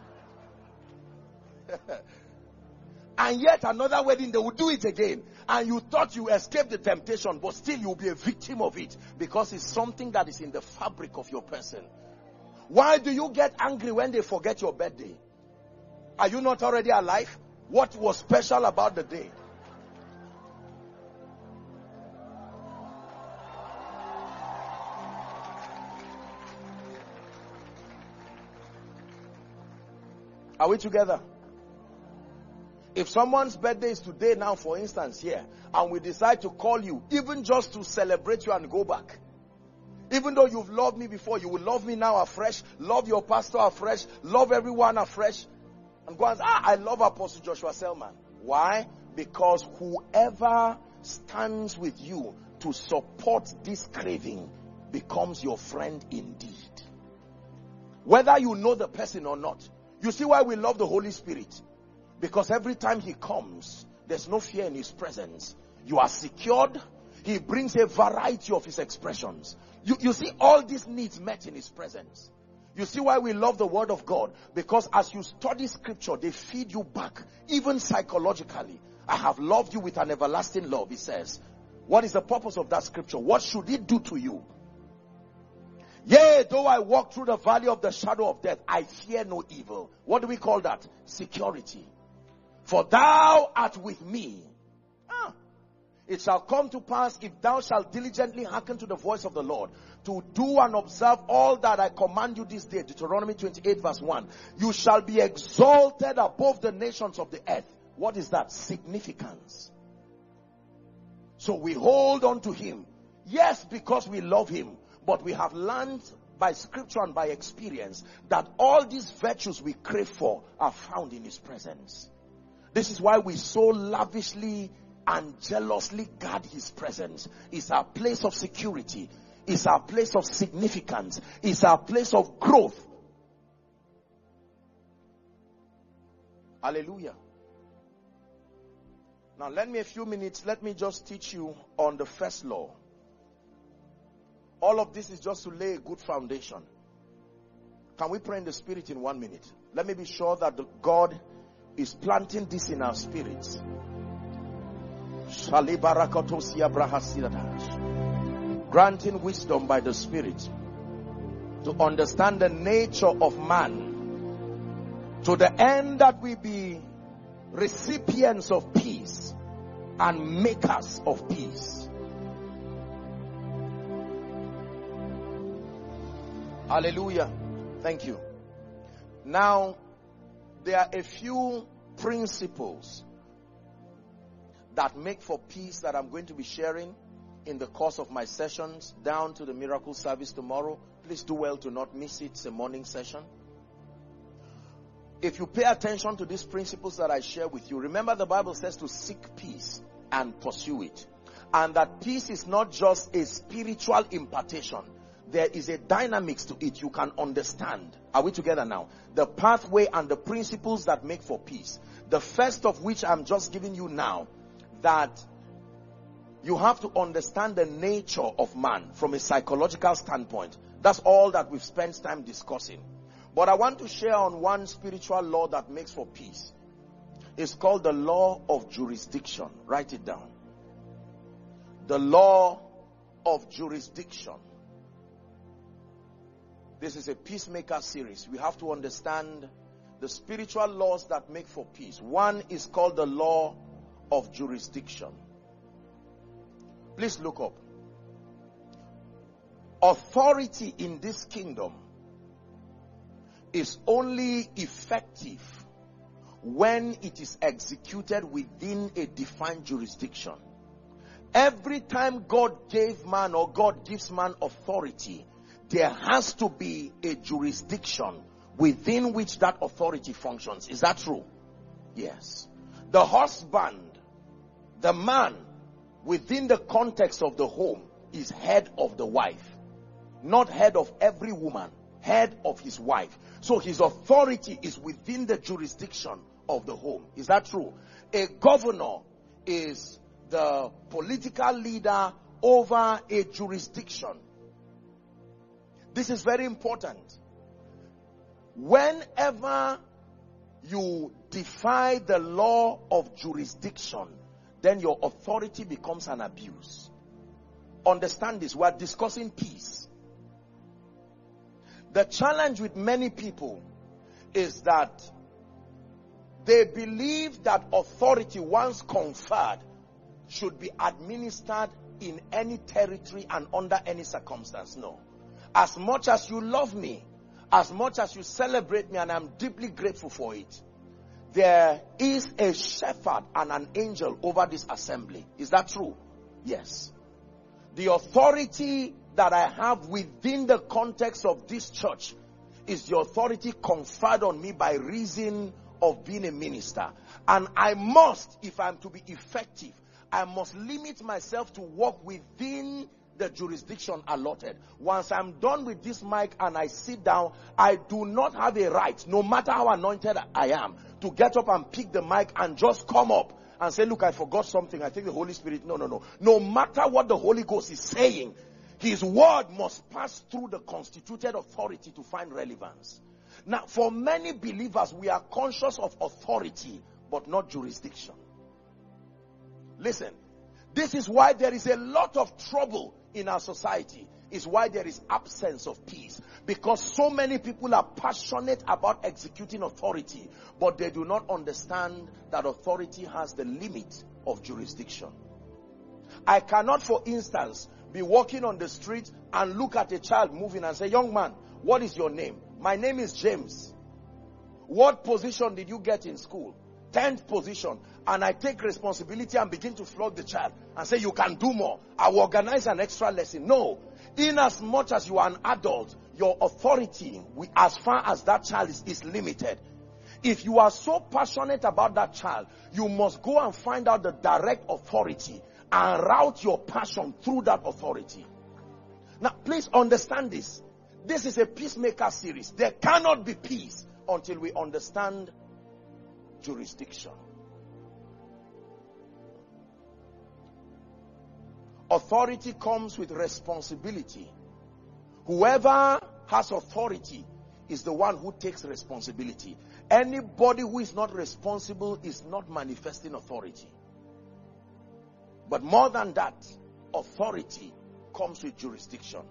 And yet another wedding, they will do it again. And you thought you escaped the temptation, but still you'll be a victim of it. Because it's something that is in the fabric of your person. Why do you get angry when they forget your birthday? Are you not already alive? What was special about the day? Are we together? If someone's birthday is today now, for instance, here, and we decide to call you, even just to celebrate you and go back. Even though you've loved me before, you will love me now afresh, love your pastor afresh, love everyone afresh. And go and say, ah, I love Apostle Joshua Selman. Why? Because whoever stands with you to support this craving becomes your friend indeed. Whether you know the person or not. You see why we love the Holy Spirit? Because every time he comes, there's no fear in his presence. You are secured. He brings a variety of his expressions. You, you see all these needs met in his presence. You see why we love the word of God? Because as you study scripture, they feed you back, even psychologically. I have loved you with an everlasting love, he says. What is the purpose of that scripture? What should it do to you? Yea, though I walk through the valley of the shadow of death, I fear no evil. What do we call that? Security. For thou art with me. Ah. It shall come to pass, if thou shalt diligently hearken to the voice of the Lord, to do and observe all that I command you this day. Deuteronomy twenty-eight verse one. You shall be exalted above the nations of the earth. What is that? Significance. So we hold on to him. Yes, because we love him. But we have learned by scripture and by experience that all these virtues we crave for are found in his presence. This is why we so lavishly and jealously guard his presence. It's our place of security. It's our place of significance. It's our place of growth. Hallelujah. Now let me a few minutes, let me just teach you on the first law. All of this is just to lay a good foundation. Can we pray in the spirit in one minute? Let me be sure that the God is planting this in our spirits. Granting wisdom by the Spirit to understand the nature of man, to the end that we be recipients of peace and makers of peace. Hallelujah. Thank you. Now, there are a few principles that make for peace that I'm going to be sharing in the course of my sessions down to the miracle service tomorrow. Please do well to not miss it. It's a morning session. if you pay attention to these principles that I share with you, remember the Bible says to seek peace and pursue it. And that peace is not just a spiritual impartation. There is a dynamics to it you can understand. Are we together now? The pathway and the principles that make for peace. The first of which I'm just giving you now, that you have to understand the nature of man from a psychological standpoint. That's all that we've spent time discussing. But I want to share on one spiritual law that makes for peace. It's called the law of jurisdiction. Write it down. The law of jurisdiction. This is a peacemaker series. We have to understand the spiritual laws that make for peace. One is called the law of jurisdiction. Please look up. Authority in this kingdom is only effective when it is executed within a defined jurisdiction. Every time God gave man or God gives man authority, there has to be a jurisdiction within which that authority functions. Is that true? Yes. The husband, the man, within the context of the home, is head of the wife. Not head of every woman, head of his wife. So his authority is within the jurisdiction of the home. Is that true? A governor is the political leader over a jurisdiction. This is very important. Whenever you defy the law of jurisdiction, then your authority becomes an abuse. Understand this. We are discussing peace. The challenge with many people is that they believe that authority, once conferred, should be administered in any territory and under any circumstance. No. As much as you love me, as much as you celebrate me, and I'm deeply grateful for it, there is a shepherd and an angel over this assembly. Is that true? Yes. The authority that I have within the context of this church is the authority conferred on me by reason of being a minister. And I must, if I'm to be effective, I must limit myself to walk within the jurisdiction allotted. Once I'm done with this mic and I sit down, I do not have a right, no matter how anointed I am, to get up and pick the mic and just come up and say, look, I forgot something. I think the Holy Spirit. No, no, no. No matter what the Holy Ghost is saying, his word must pass through the constituted authority to find relevance. Now, for many believers, we are conscious of authority, but not jurisdiction. Listen, this is why there is a lot of trouble in our society. Is why there is absence of peace. Because so many people are passionate about executing authority, but they do not understand that authority has the limit of jurisdiction. I cannot, for instance, be walking on the street and look at a child moving and say, young man, what is your name? My name is James. What position did you get in school? tenth position. And I take responsibility and begin to flog the child and say, you can do more. I will organize an extra lesson. No. In as much as you are an adult, your authority, as far as that child is, is limited. If you are so passionate about that child, you must go and find out the direct authority and route your passion through that authority. Now, please understand this. This is a peacemaker series. There cannot be peace until we understand jurisdiction. Authority comes with responsibility. Whoever has authority is the one who takes responsibility. Anybody who is not responsible is not manifesting authority. But more than that, authority comes with jurisdiction.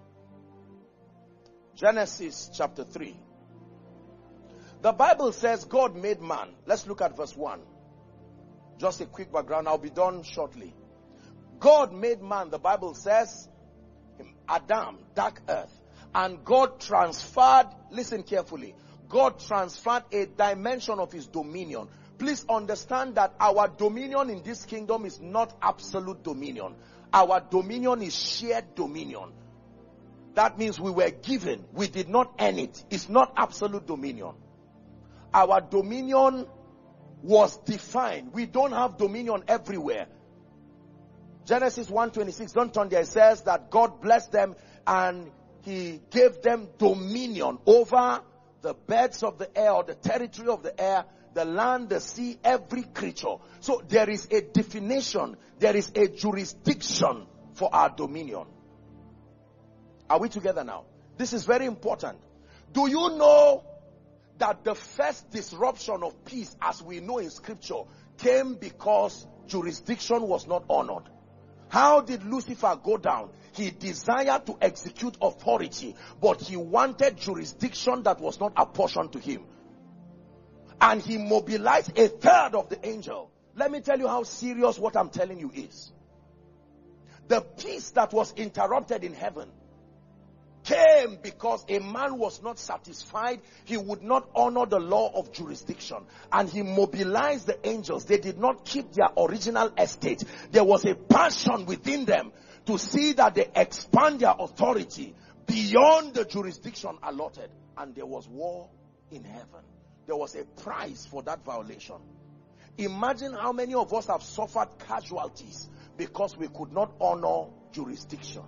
Genesis chapter three. The Bible says God made man. Let's look at verse one. Just a quick background. I'll be done shortly. God made man, the Bible says, Adam, dark earth. And God transferred, listen carefully, God transferred a dimension of his dominion. Please understand that our dominion in this kingdom is not absolute dominion. Our dominion is shared dominion. That means we were given. We did not earn it. It's not absolute dominion. our dominion was defined. We don't have dominion everywhere. Genesis one twenty-six, don't turn there. It says that God blessed them and he gave them dominion over the birds of the air, or the territory of the air, the land, the sea, every creature. So there is a definition, there is a jurisdiction for our dominion. Are we together now? This is very important. Do you know that the first disruption of peace, as we know in scripture, came because jurisdiction was not honored? How did Lucifer go down? He desired to execute authority, but he wanted jurisdiction that was not apportioned to him. And he mobilized a third of the angel. Let me tell you how serious what I'm telling you is. The peace that was interrupted in heaven came because a man was not satisfied. He would not honor the law of jurisdiction, and he mobilized the angels. They did not keep their original estate. There was a passion within them to see that they expand their authority beyond the jurisdiction allotted, and there was war in heaven. There was a price for that violation. Imagine how many of us have suffered casualties because we could not honor jurisdiction.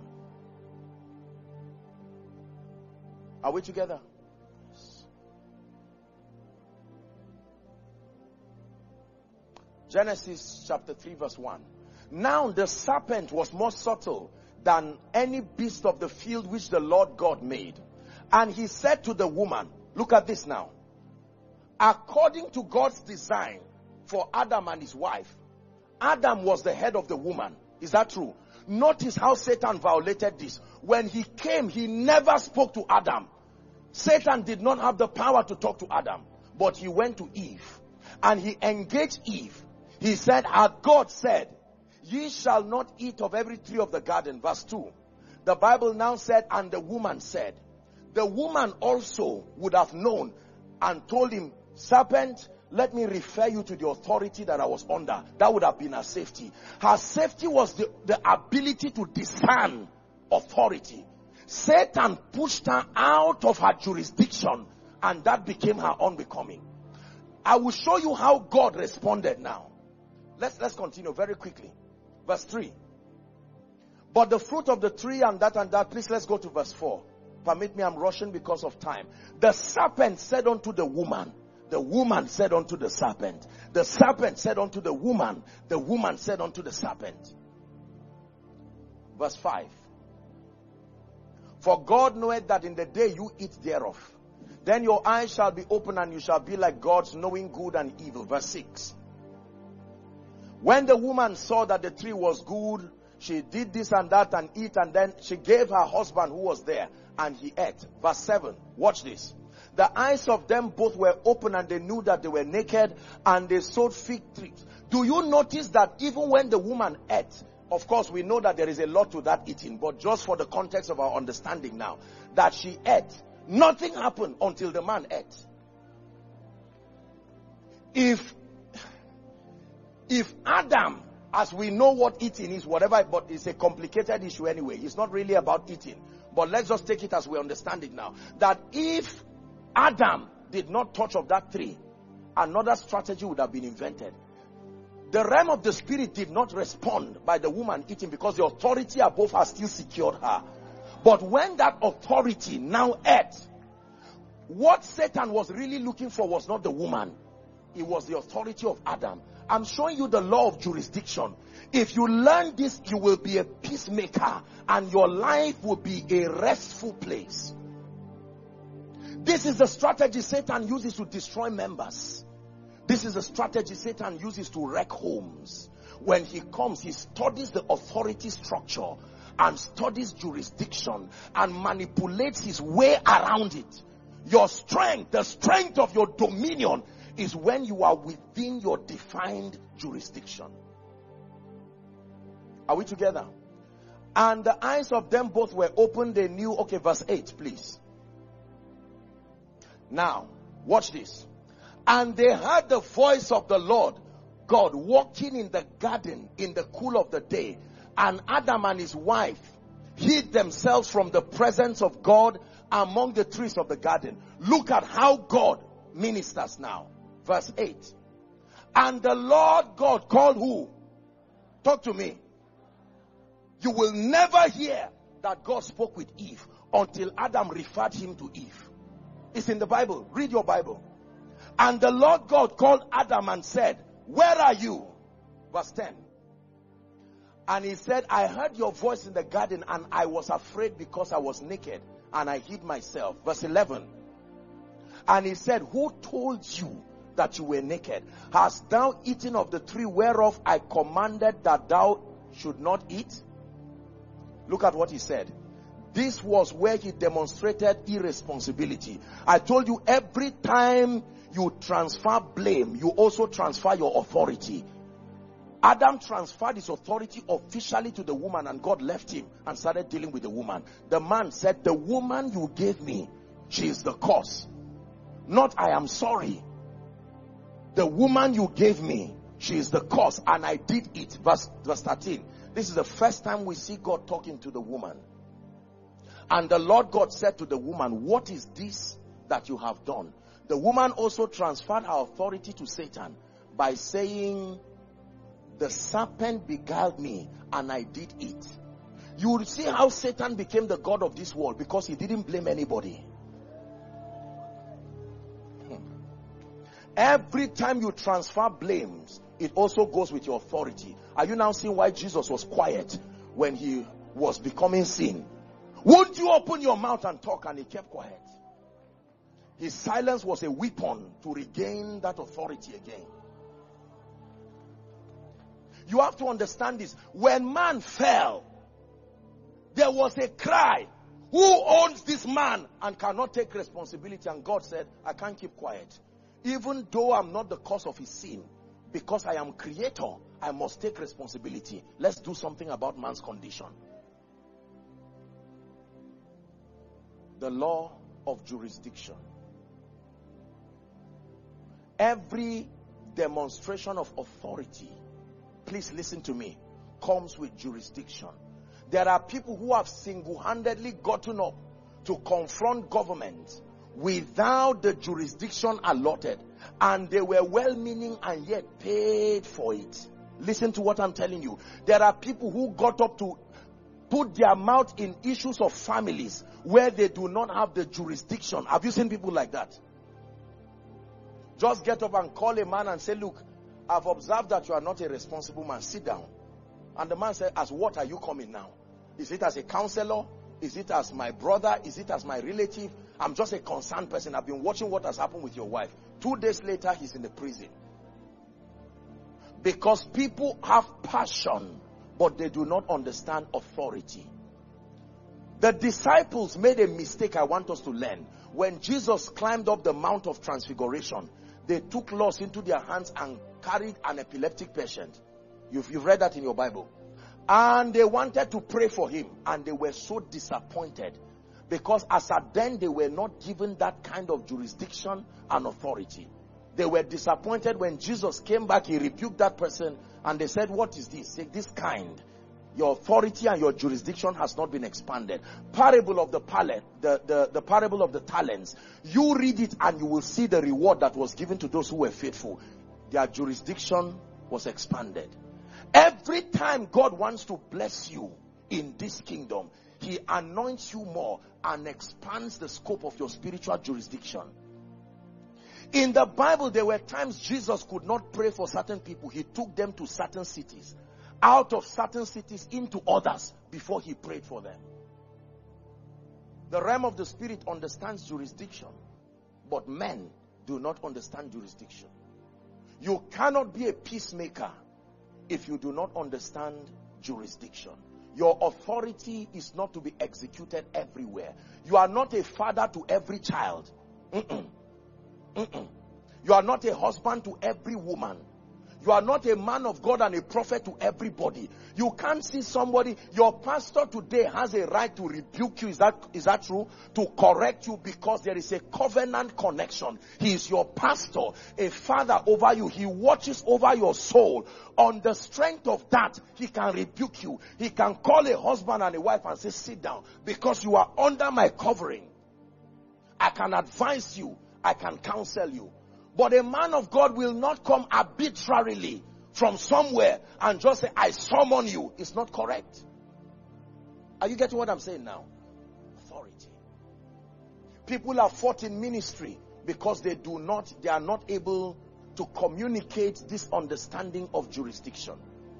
Are we together? Yes. Genesis chapter three verse one. Now the serpent was more subtle than any beast of the field which the Lord God made. And he said to the woman, look at this now. According to God's design for Adam and his wife, Adam was the head of the woman. Is that true? Notice how Satan violated this. When he came, he never spoke to Adam. Satan did not have the power to talk to Adam, but he went to Eve and he engaged Eve. He said, our God said, ye shall not eat of every tree of the garden. Verse two. The Bible now said, and the woman said. The woman also would have known and told him, serpent, let me refer you to the authority that I was under. That would have been her safety. Her safety was the, the ability to discern authority. Satan pushed her out of her jurisdiction, and that became her unbecoming. I will show you how God responded now. Let's, let's continue very quickly. Verse three. But the fruit of the tree and that and that. Please let's go to verse four. Permit me, I'm rushing because of time. The serpent said unto the woman. The woman said unto the serpent. The serpent said unto the woman. The woman said unto the serpent. Verse five. For God knoweth that in the day you eat thereof, then your eyes shall be open and you shall be like gods, knowing good and evil. Verse six. When the woman saw that the tree was good, she did this and that and eat, and then she gave her husband who was there, and he ate. Verse seven. Watch this. The eyes of them both were open, and they knew that they were naked, and they sewed fig trees. Do you notice that even when the woman ate, of course we know that there is a lot to that eating, but just for the context of our understanding now, that she ate, nothing happened until the man ate. If, if Adam, as we know what eating is, whatever, but it's a complicated issue anyway. It's not really about eating. But let's just take it as we understand it now. That if Adam did not touch of that tree, another strategy would have been invented. The realm of the spirit did not respond by the woman eating because the authority above her still secured her. But when that authority now ate, what Satan was really looking for was not the woman. It was the authority of Adam. I'm showing you the law of jurisdiction. If you learn this, you will be a peacemaker and your life will be a restful place. This is the strategy Satan uses to destroy members. This is the strategy Satan uses to wreck homes. When he comes, he studies the authority structure and studies jurisdiction and manipulates his way around it. Your strength, the strength of your dominion, is when you are within your defined jurisdiction. Are we together? And the eyes of them both were open. They knew. Okay, verse eight, please. Now, watch this. And they heard the voice of the Lord God walking in the garden in the cool of the day. And Adam and his wife hid themselves from the presence of God among the trees of the garden. Look at how God ministers now. Verse eight. And the Lord God called who? Talk to me. You will never hear that God spoke with Eve until Adam referred him to Eve. It's in the Bible. Read your Bible. And the Lord God called Adam and said, where are you? Verse ten. And he said, I heard your voice in the garden and I was afraid because I was naked and I hid myself. Verse eleven. And he said, who told you that you were naked? Hast thou eaten of the tree whereof I commanded that thou should not eat? Look at what he said. This was where he demonstrated irresponsibility. I told you, every time you transfer blame, you also transfer your authority. Adam transferred his authority officially to the woman, and God left him and started dealing with the woman. The man said, the woman you gave me, she is the cause. Not I am sorry. The woman you gave me, she is the cause, and I did it. Verse, verse thirteen. This is the first time we see God talking to the woman. And the Lord God said to the woman, what is this that you have done? The woman also transferred her authority to Satan by saying, the serpent beguiled me and I did it. You will see how Satan became the god of this world, because he didn't blame anybody. Every time you transfer blames, it also goes with your authority. Are you now seeing why Jesus was quiet when he was becoming sin? Won't you open your mouth and talk? And he kept quiet. His silence was a weapon to regain that authority again. You have to understand this. When man fell, there was a cry. Who owns this man and cannot take responsibility? And God said, I can't keep quiet. Even though I'm not the cause of his sin, because I am creator, I must take responsibility. Let's do something about man's condition. The law of jurisdiction. Every demonstration of authority, please listen to me, comes with jurisdiction. There are people who have single-handedly gotten up to confront government without the jurisdiction allotted, and they were well-meaning and yet paid for it. Listen to what I'm telling you. There are people who got up to put their mouth in issues of families where they do not have the jurisdiction. Have you seen people like that? Just get up and call a man and say, look, I've observed that you are not a responsible man. Sit down. And the man said, as what are you coming now? Is it as a counselor? Is it as my brother? Is it as my relative? I'm just a concerned person. I've been watching what has happened with your wife. Two days later, he's in the prison. Because people have passion, but they do not understand authority. The disciples made a mistake I want us to learn. When Jesus climbed up the Mount of Transfiguration, they took laws into their hands and carried an epileptic patient. You've, you've read that in your Bible. And they wanted to pray for him, and they were so disappointed, because as at then they were not given that kind of jurisdiction and authority. They were disappointed when Jesus came back. He rebuked that person, and they said, what is this? Say, this kind. Your authority and your jurisdiction has not been expanded. Parable of the pallet, the, the, the parable of the talents. You read it and you will see the reward that was given to those who were faithful. Their jurisdiction was expanded. Every time God wants to bless you in this kingdom, he anoints you more and expands the scope of your spiritual jurisdiction. In the Bible, there were times Jesus could not pray for certain people. He took them to certain cities, out of certain cities into others before he prayed for them. The realm of the spirit understands jurisdiction, but men do not understand jurisdiction. You cannot be a peacemaker if you do not understand jurisdiction. Your authority is not to be executed everywhere. You are not a father to every child. Mm-mm. Mm-mm. You are not a husband to every woman. You are not a man of God and a prophet to everybody. You can't see somebody, your pastor today has a right to rebuke you. Is that, is that true? To correct you, because there is a covenant connection. He is your pastor, a father over you. He watches over your soul. On the strength of that, he can rebuke you. He can call a husband and a wife and say, sit down, because you are under my covering. I can advise you I can counsel you. But a man of God will not come arbitrarily from somewhere and just say, I summon you. It's not correct. Are you getting what I'm saying now? Authority. People are fought in ministry because they do not, they are not able to communicate this understanding of jurisdiction.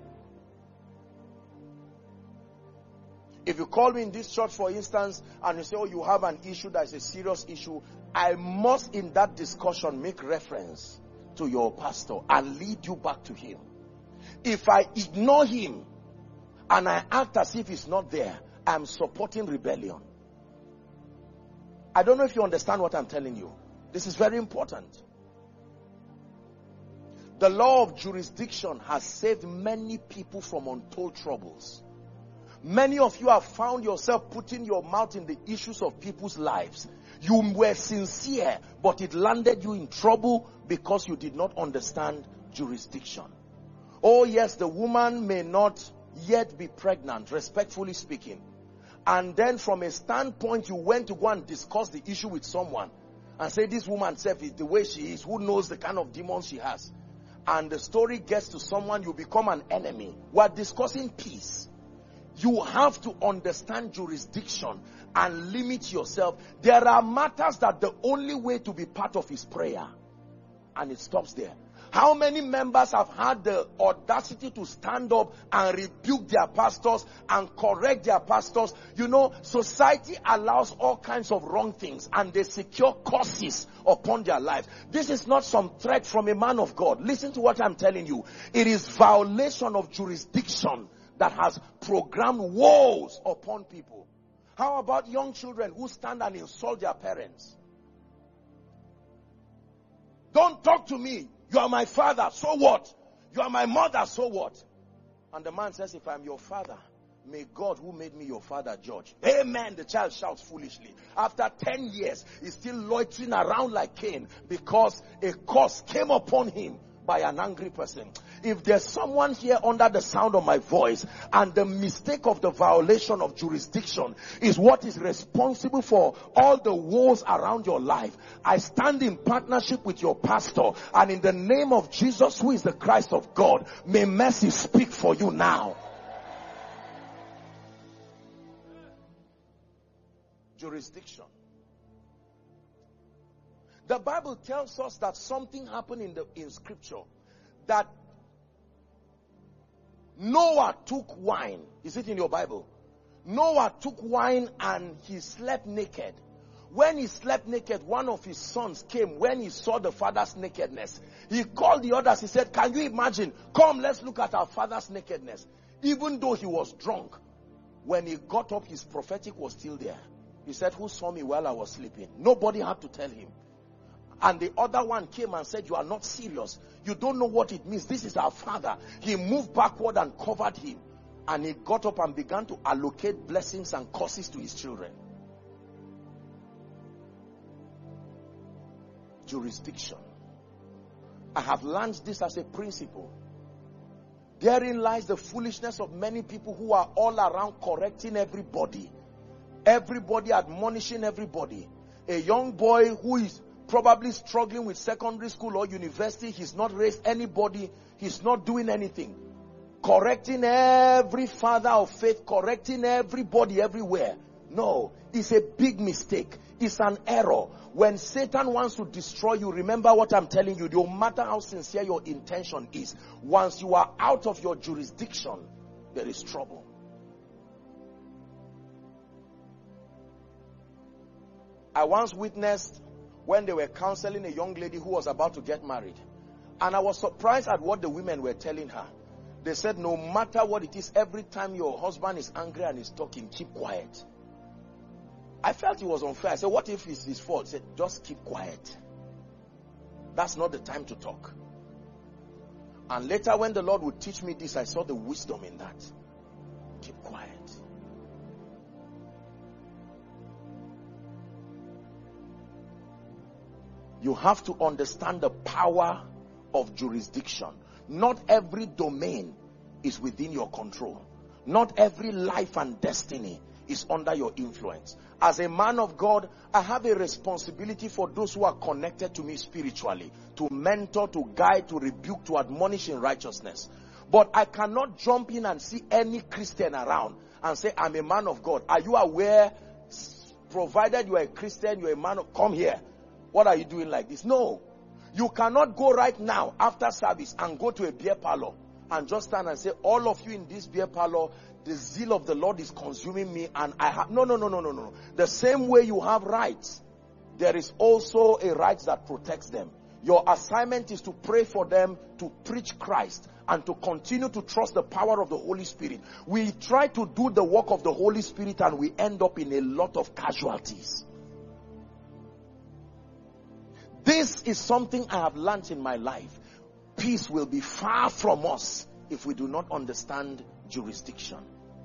If you call me in this church, for instance, and you say, oh, you have an issue that is a serious issue, I must in that discussion make reference to your pastor and lead you back to him. If I ignore him and I act as if he's not there, I'm supporting rebellion. I don't know if you understand what I'm telling you. This is very important. The law of jurisdiction has saved many people from untold troubles. Many of you have found yourself putting your mouth in the issues of people's lives. You were sincere, but it landed you in trouble because you did not understand jurisdiction. Oh yes, the woman may not yet be pregnant, respectfully speaking. And then from a standpoint, you went to go and discuss the issue with someone and say, this woman self is the way she is. Who knows the kind of demons she has? And the story gets to someone, you become an enemy. We're discussing peace. You have to understand jurisdiction and limit yourself. There are matters that the only way to be part of is prayer. And it stops there. How many members have had the audacity to stand up and rebuke their pastors and correct their pastors? You know, society allows all kinds of wrong things and they secure curses upon their lives. This is not some threat from a man of God. Listen to what I'm telling you. It is violation of jurisdiction that has programmed woes upon people. How about young children who stand and insult their parents? Don't talk to me. You are my father, so what? You are my mother, so what? And the man says, if I'm your father, may God who made me your father judge. Amen. The child shouts foolishly. After ten years, he's still loitering around like Cain because a curse came upon him by an angry person. If there's someone here under the sound of my voice and the mistake of the violation of jurisdiction is what is responsible for all the woes around your life, I stand in partnership with your pastor, and in the name of Jesus, who is the Christ of God, may mercy speak for you now. Jurisdiction. The Bible tells us that something happened in the in scripture, that Noah took wine. Is it in your Bible? Noah took wine and he slept naked. When he slept naked, one of his sons came. When he saw the father's nakedness, he called the others. He said, can you imagine? Come, let's look at our father's nakedness. Even though he was drunk, when he got up, his prophetic was still there. He said, who saw me while I was sleeping? Nobody had to tell him. And the other one came and said, you are not serious. You don't know what it means. This is our father. He moved backward and covered him. And he got up and began to allocate blessings and curses to his children. Jurisdiction. I have learned this as a principle. Therein lies the foolishness of many people who are all around correcting everybody. Everybody admonishing everybody. A young boy who is probably struggling with secondary school or university, he's not raised anybody, he's not doing anything. Correcting every father of faith, correcting everybody everywhere. No, it's a big mistake. It's an error. When Satan wants to destroy you, remember what I'm telling you. No matter how sincere your intention is, once you are out of your jurisdiction, there is trouble. I once witnessed when they were counseling a young lady who was about to get married. And I was surprised at what the women were telling her. They said, no matter what it is, every time your husband is angry and is talking, keep quiet. I felt it was unfair. I said, what if it's his fault? I said, just keep quiet. That's not the time to talk. And later when the Lord would teach me this, I saw the wisdom in that. Keep quiet. You have to understand the power of jurisdiction. Not every domain is within your control. Not every life and destiny is under your influence. As a man of God, I have a responsibility for those who are connected to me spiritually, to mentor, to guide, to rebuke, to admonish in righteousness. But I cannot jump in and see any Christian around and say, I'm a man of God. Are you aware? Provided you are a Christian, you are a man of, come here. What are you doing like this? No. You cannot go right now after service and go to a beer parlor and just stand and say, all of you in this beer parlor, the zeal of the Lord is consuming me and I have, no, no, no, no, no, no. The same way you have rights, there is also a right that protects them. Your assignment is to pray for them, to preach Christ, and to continue to trust the power of the Holy Spirit. We try to do the work of the Holy Spirit and we end up in a lot of casualties. This is something I have learned in my life. Peace will be far from us if we do not understand jurisdiction.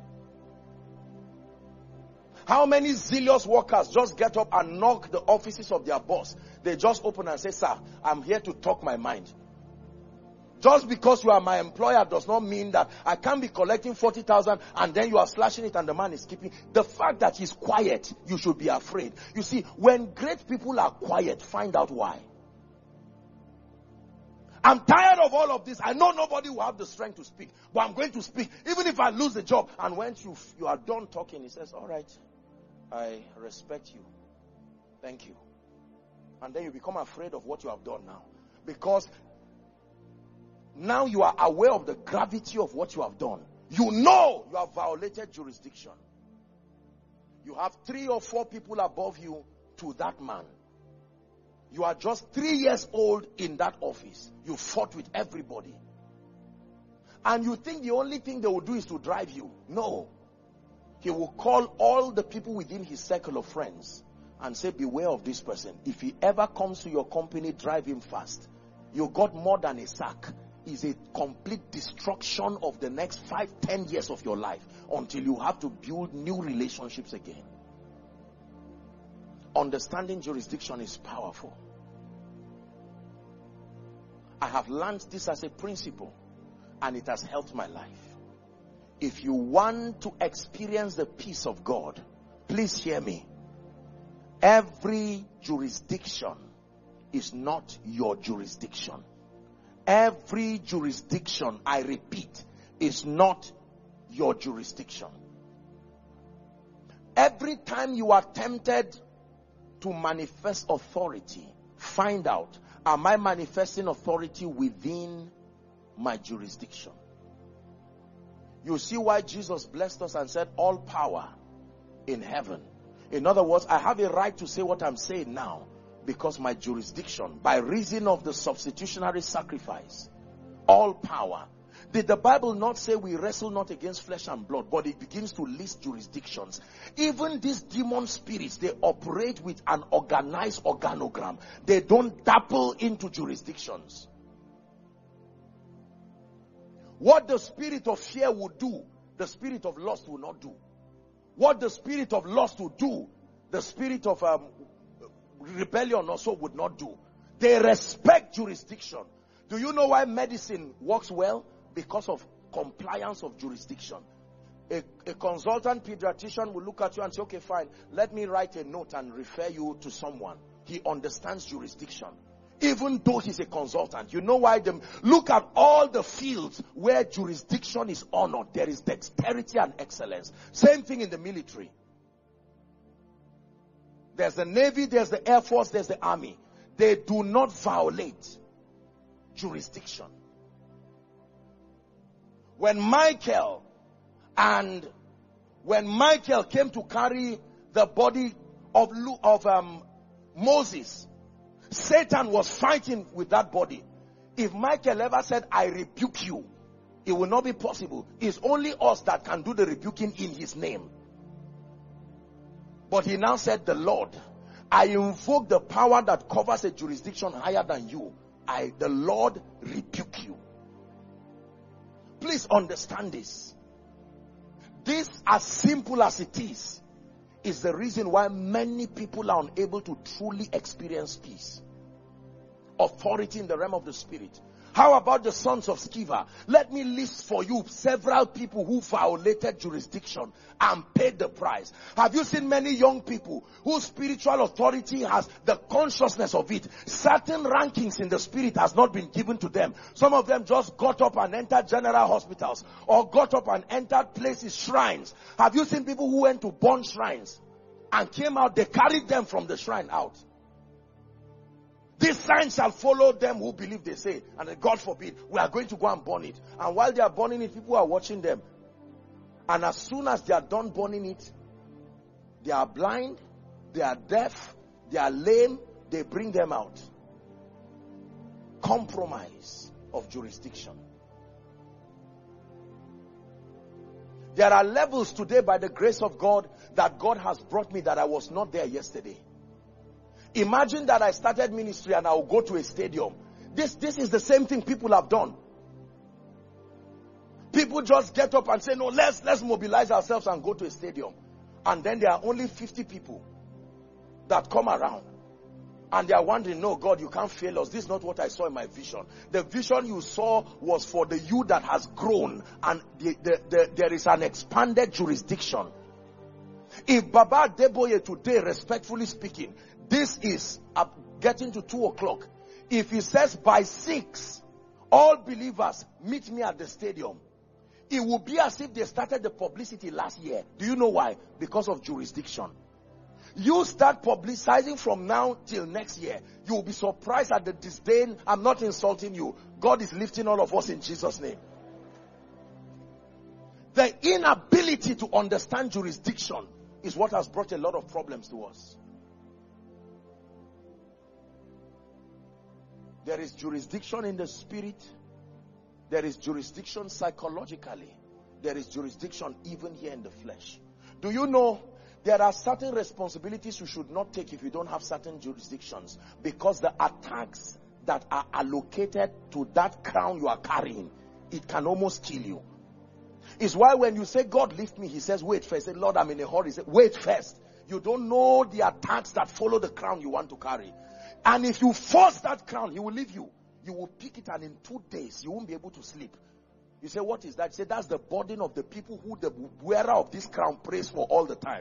How many zealous workers just get up and knock the offices of their boss? They just open and say, sir, I'm here to talk my mind. Just because you are my employer does not mean that I can't be collecting forty thousand and then you are slashing it and the man is keeping. The fact that he's quiet, you should be afraid. You see, when great people are quiet, find out why. I'm tired of all of this. I know nobody will have the strength to speak, but I'm going to speak, even if I lose the job. And when you, you are done talking, he says, all right, I respect you. Thank you. And then you become afraid of what you have done now. Because now you are aware of the gravity of what you have done. You know you have violated jurisdiction. You have three or four people above you to that man. You are just three years old in that office. You fought with everybody. And you think the only thing they will do is to drive you. No. He will call all the people within his circle of friends and say, beware of this person. If he ever comes to your company, drive him fast. You got more than a sack. It's a complete destruction of the next five, ten years of your life until you have to build new relationships again. Understanding jurisdiction is powerful. I have learned this as a principle and it has helped my life. If you want to experience the peace of God, please hear me. Every jurisdiction is not your jurisdiction. Every jurisdiction, I repeat, is not your jurisdiction. Every time you are tempted to manifest authority, find out, am I manifesting authority within my jurisdiction? You see why Jesus blessed us and said, all power in heaven. In other words, I have a right to say what I'm saying now because my jurisdiction, by reason of the substitutionary sacrifice, all power. Did the Bible not say we wrestle not against flesh and blood, but it begins to list jurisdictions? Even these demon spirits, they operate with an organized organogram. They don't dabble into jurisdictions. What the spirit of fear would do, the spirit of lust will not do. What the spirit of lust will do, the spirit of um, rebellion also would not do. They respect jurisdiction. Do you know why medicine works well? Because of compliance of jurisdiction. A, a consultant pediatrician will look at you and say, okay, fine, let me write a note and refer you to someone. He understands jurisdiction. Even though he's a consultant. You know why? Them look at all the fields where jurisdiction is honored. There is dexterity and excellence. Same thing in the military. There's the Navy, there's the Air Force, there's the Army. They do not violate jurisdiction. When Michael and when Michael came to carry the body of, of um, Moses, Satan was fighting with that body. If Michael ever said, I rebuke you, it will not be possible. It's only us that can do the rebuking in his name. But he now said, the Lord, I invoke the power that covers a jurisdiction higher than you. I, the Lord, rebuke you. Please understand this. This, as simple as it is, is the reason why many people are unable to truly experience peace. Authority in the realm of the spirit. How about the sons of Sceva? Let me list for you several people who violated jurisdiction and paid the price. Have you seen many young people whose spiritual authority has the consciousness of it? Certain rankings in the spirit has not been given to them. Some of them just got up and entered general hospitals, or got up and entered places, shrines. Have you seen people who went to burn shrines and came out? They carried them from the shrine out. These signs shall follow them who believe, they say. And God forbid, we are going to go and burn it. And while they are burning it, people are watching them. And as soon as they are done burning it, they are blind, they are deaf, they are lame, they bring them out. Compromise of jurisdiction. There are levels today by the grace of God that God has brought me that I was not there yesterday. Imagine that I started ministry and I will go to a stadium. This, this is the same thing people have done. People just get up and say, no, let's, let's mobilize ourselves and go to a stadium. And then there are only fifty people that come around. And they are wondering, no, God, you can't fail us. This is not what I saw in my vision. The vision you saw was for the you that has grown. And the, the, the, there is an expanded jurisdiction. If Baba Deboye today, respectfully speaking, this is uh, getting to two o'clock. If he says by six, all believers meet me at the stadium, it will be as if they started the publicity last year. Do you know why? Because of jurisdiction. You start publicizing from now till next year. You will be surprised at the disdain. I'm not insulting you. God is lifting all of us in Jesus' name. The inability to understand jurisdiction is what has brought a lot of problems to us. There is jurisdiction in the spirit. There is jurisdiction psychologically. There is jurisdiction even here in the flesh. Do you know there are certain responsibilities you should not take if you don't have certain jurisdictions? Because the attacks that are allocated to that crown you are carrying, it can almost kill you. It's why when you say, God lift me, he says, wait first. Say, Lord, I'm in a hurry. Say, wait first. You don't know the attacks that follow the crown you want to carry. And if you force that crown, he will leave you. You will pick it, and in two days, you won't be able to sleep. You say, what is that? You say, that's the burden of the people who the wearer of this crown prays for all the time.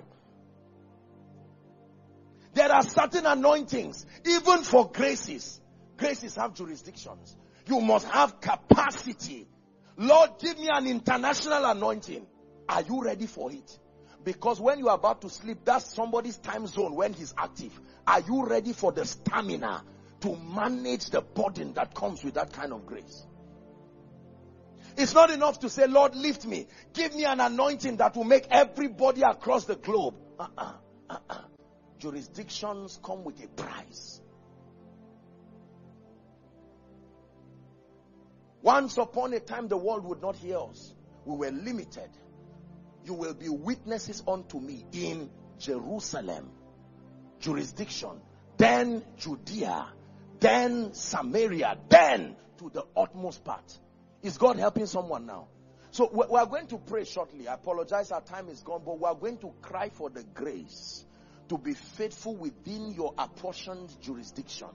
There are certain anointings, even for graces. Graces have jurisdictions. You must have capacity. Lord, give me an international anointing. Are you ready for it? Because when you are about to sleep, that's somebody's time zone when he's active. Are you ready for the stamina to manage the burden that comes with that kind of grace? It's not enough to say, Lord, lift me. Give me an anointing that will make everybody across the globe. Uh-uh, uh-uh. Jurisdictions come with a price. Once upon a time, the world would not hear us. We were limited. You will be witnesses unto me in Jerusalem. Jurisdiction. Then Judea. Then Samaria. Then to the utmost part. Is God helping someone now? So we are going to pray shortly. I apologize, our time is gone. But we are going to cry for the grace to be faithful within your apportioned jurisdiction.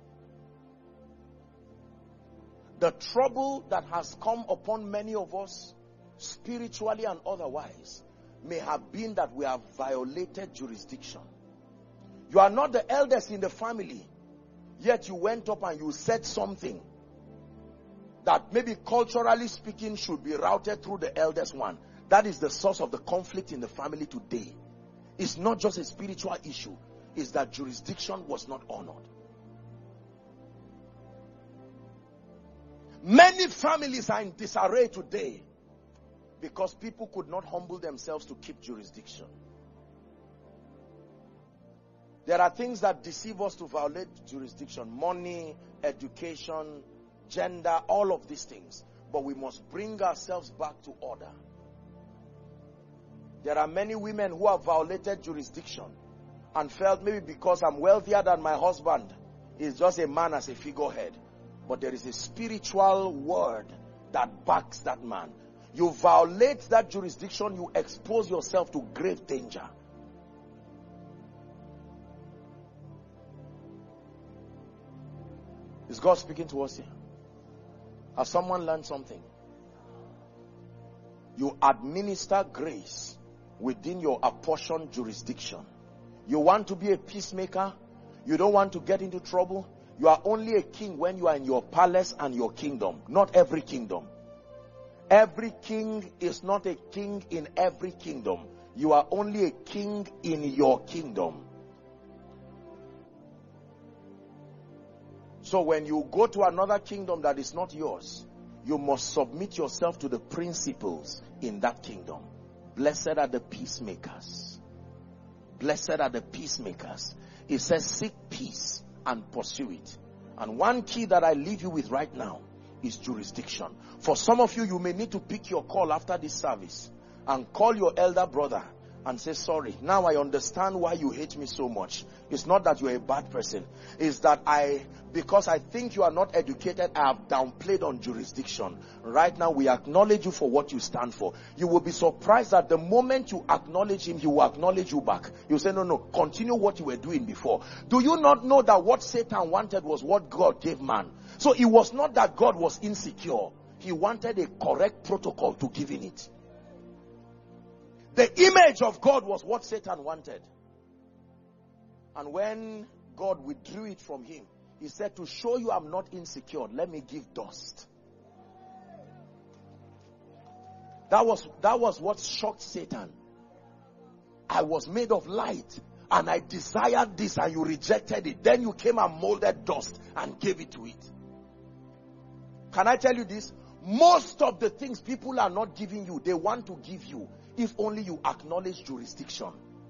The trouble that has come upon many of us, spiritually and otherwise, may have been that we have violated jurisdiction. You are not the eldest in the family, yet you went up and you said something that maybe culturally speaking should be routed through the eldest one. That is the source of the conflict in the family today. It's not just a spiritual issue. It's that jurisdiction was not honored. Many families are in disarray today because people could not humble themselves to keep jurisdiction. There are things that deceive us to violate jurisdiction. Money, education, gender, all of these things. But we must bring ourselves back to order. There are many women who have violated jurisdiction and felt maybe because I'm wealthier than my husband, he's just a man as a figurehead. But there is a spiritual word that backs that man. You violate that jurisdiction, you expose yourself to grave danger. Is God speaking to us here? Has someone learned something? You administer grace within your apportioned jurisdiction. You want to be a peacemaker? You don't want to get into trouble? You are only a king when you are in your palace and your kingdom. Not every kingdom. Every king is not a king in every kingdom. You are only a king in your kingdom. So when you go to another kingdom that is not yours, you must submit yourself to the principles in that kingdom. Blessed are the peacemakers. Blessed are the peacemakers. It says seek peace and pursue it. And one key that I leave you with right now is jurisdiction. For some of you, you may need to pick your call after this service and call your elder brother and say, sorry, now I understand why you hate me so much. It's not that you're a bad person. It's that I, because I think you are not educated, I have downplayed on jurisdiction. Right now, we acknowledge you for what you stand for. You will be surprised that the moment you acknowledge him, he will acknowledge you back. You say, no, no, continue what you were doing before. Do you not know that what Satan wanted was what God gave man? So it was not that God was insecure. He wanted a correct protocol to giving it. The image of God was what Satan wanted. And when God withdrew it from him, he said, to show you I'm not insecure, let me give dust. That was, that was what shocked Satan. I was made of light and I desired this and you rejected it. Then you came and molded dust and gave it to it. Can I tell you this? Most of the things people are not giving you, they want to give you. If only you acknowledge jurisdiction.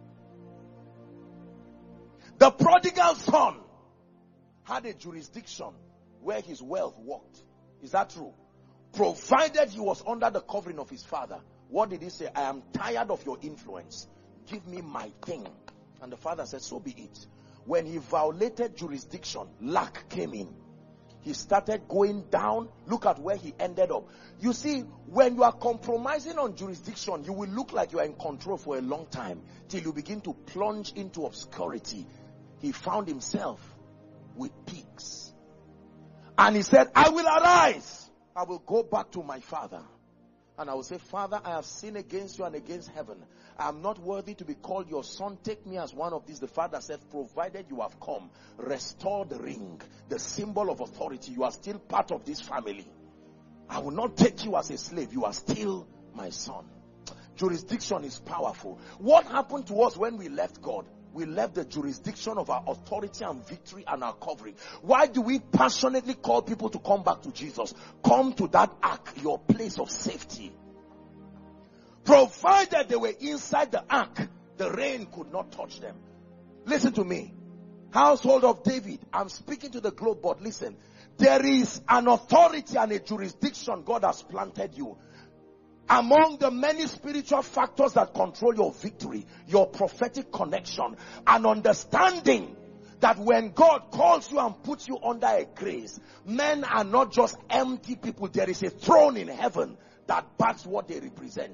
The prodigal son had a jurisdiction where his wealth worked. Is that true? Provided he was under the covering of his father. What did he say? I am tired of your influence. Give me my thing. And the father said, so be it. When he violated jurisdiction, lack came in. He started going down. Look at where he ended up. You see, when you are compromising on jurisdiction, you will look like you are in control for a long time till you begin to plunge into obscurity. He found himself with pigs. And he said, I will arise. I will go back to my father. And I will say, Father, I have sinned against you and against heaven. I am not worthy to be called your son. Take me as one of these. The father said, provided you have come, restore the ring, the symbol of authority. You are still part of this family. I will not take you as a slave. You are still my son. Jurisdiction is powerful. What happened to us when we left God? We left the jurisdiction of our authority and victory and our covering. Why do we passionately call people to come back to Jesus? Come to that ark, your place of safety. Provided they were inside the ark, the rain could not touch them. Listen to me. Household of David, I'm speaking to the globe, but listen. There is an authority and a jurisdiction God has planted you. Among the many spiritual factors that control your victory, your prophetic connection, and understanding that when God calls you and puts you under a grace, men are not just empty people. There is a throne in heaven that backs what they represent.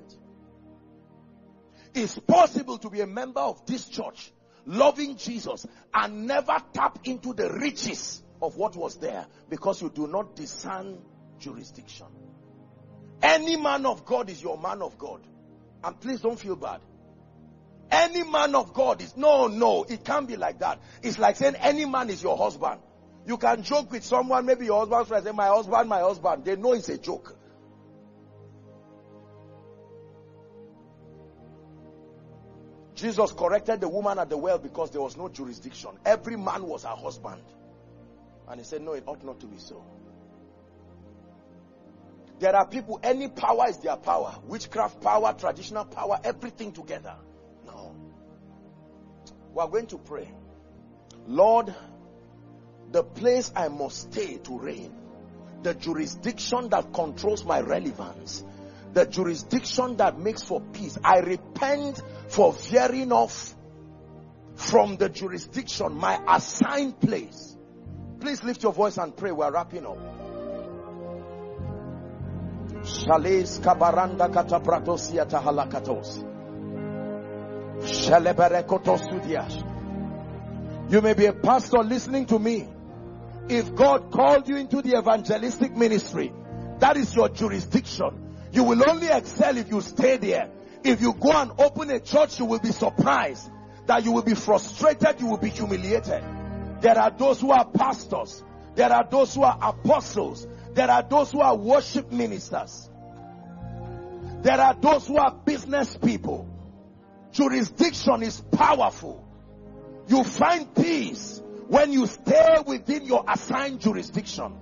It's possible to be a member of this church, loving Jesus, and never tap into the riches of what was there because you do not discern jurisdiction. Any man of God is your man of God. And please don't feel bad. Any man of God is, no, no, it can't be like that. It's like saying any man is your husband. You can joke with someone, maybe your husband's friend, say, my husband, my husband. They know it's a joke. Jesus corrected the woman at the well because there was no jurisdiction. Every man was her husband. And he said, no, it ought not to be so. There are people, any power is their power. Witchcraft power, traditional power, everything together. No. We are going to pray. Lord, the place I must stay to reign, the jurisdiction that controls my relevance, the jurisdiction that makes for peace, I repent for veering off from the jurisdiction, my assigned place. Please lift your voice and pray. We are wrapping up. Shales kabaranda katapratosia tahalakatos. Shaleberekotosudiash. You may be a pastor listening to me. If God called you into the evangelistic ministry, That is your jurisdiction. You will only excel if you stay there. If you go and open a church, you will be surprised that you will be frustrated, you will be humiliated. There are those who are pastors. There are those who are apostles. There are those who are worship ministers. There are those who are business people. Jurisdiction is powerful. You find peace when you stay within your assigned jurisdiction.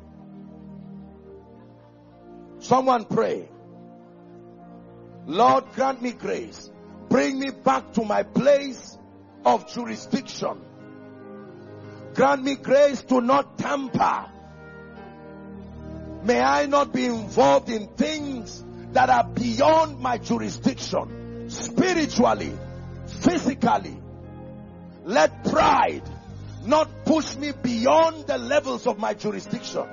Someone pray. Lord, grant me grace. Bring me back to my place of jurisdiction. Grant me grace to not tamper. May I not be involved in things that are beyond my jurisdiction. Spiritually, physically. Let pride not push me beyond the levels of my jurisdiction.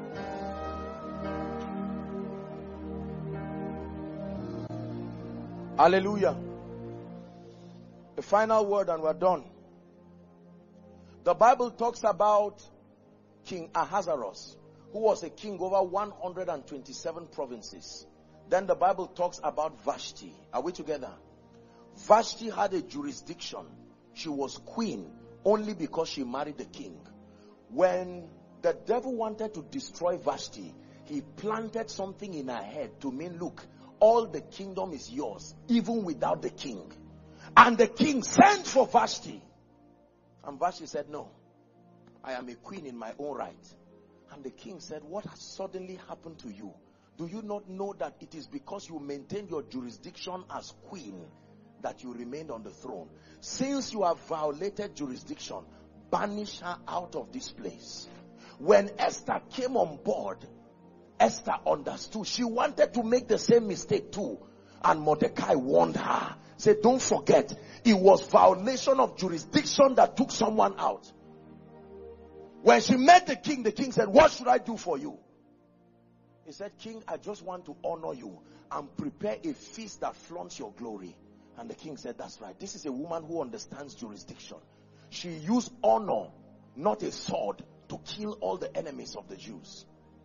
Hallelujah. The final word and we're done. The Bible talks about King Ahasuerus, who was a king over one hundred twenty-seven provinces. Then the Bible talks about Vashti. Are we together? Vashti had a jurisdiction. She was queen only because she married the king. When the devil wanted to destroy Vashti, he planted something in her head to mean, look, all the kingdom is yours, even without the king. And the king sent for Vashti. And Vashti said, no, I am a queen in my own right. And the king said, what has suddenly happened to you? Do you not know that it is because you maintained your jurisdiction as queen that you remained on the throne? Since you have violated jurisdiction, banish her out of this place. When Esther came on board, Esther understood. She wanted to make the same mistake too. And Mordecai warned her. Said, don't forget, it was violation of jurisdiction that took someone out. When she met the king, the king said, what should I do for you? He said, King, I just want to honor you and prepare a feast that flaunts your glory. And the king said, that's right. This is a woman who understands jurisdiction. She used honor, not a sword, to kill all the enemies of the Jews.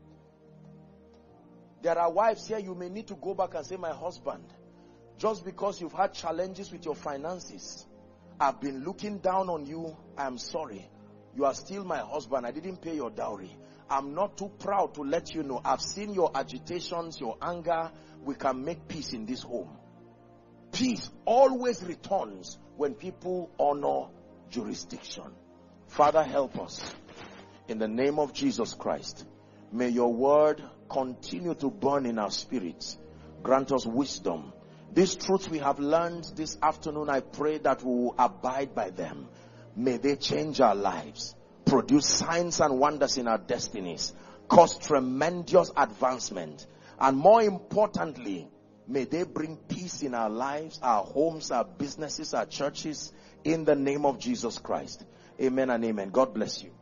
There are wives here, you may need to go back and say, my husband, just because you've had challenges with your finances, I've been looking down on you, I am sorry. You are still my husband. I didn't pay your dowry. I'm not too proud to let you know. I've seen your agitations, your anger. We can make peace in this home. Peace always returns when people honor jurisdiction. Father, help us. In the name of Jesus Christ, may your word continue to burn in our spirits. Grant us wisdom. These truths we have learned this afternoon, I pray that we will abide by them. May they change our lives, produce signs and wonders in our destinies, cause tremendous advancement, and more importantly, may they bring peace in our lives, our homes, our businesses, our churches, in the name of Jesus Christ. Amen and amen. God bless you.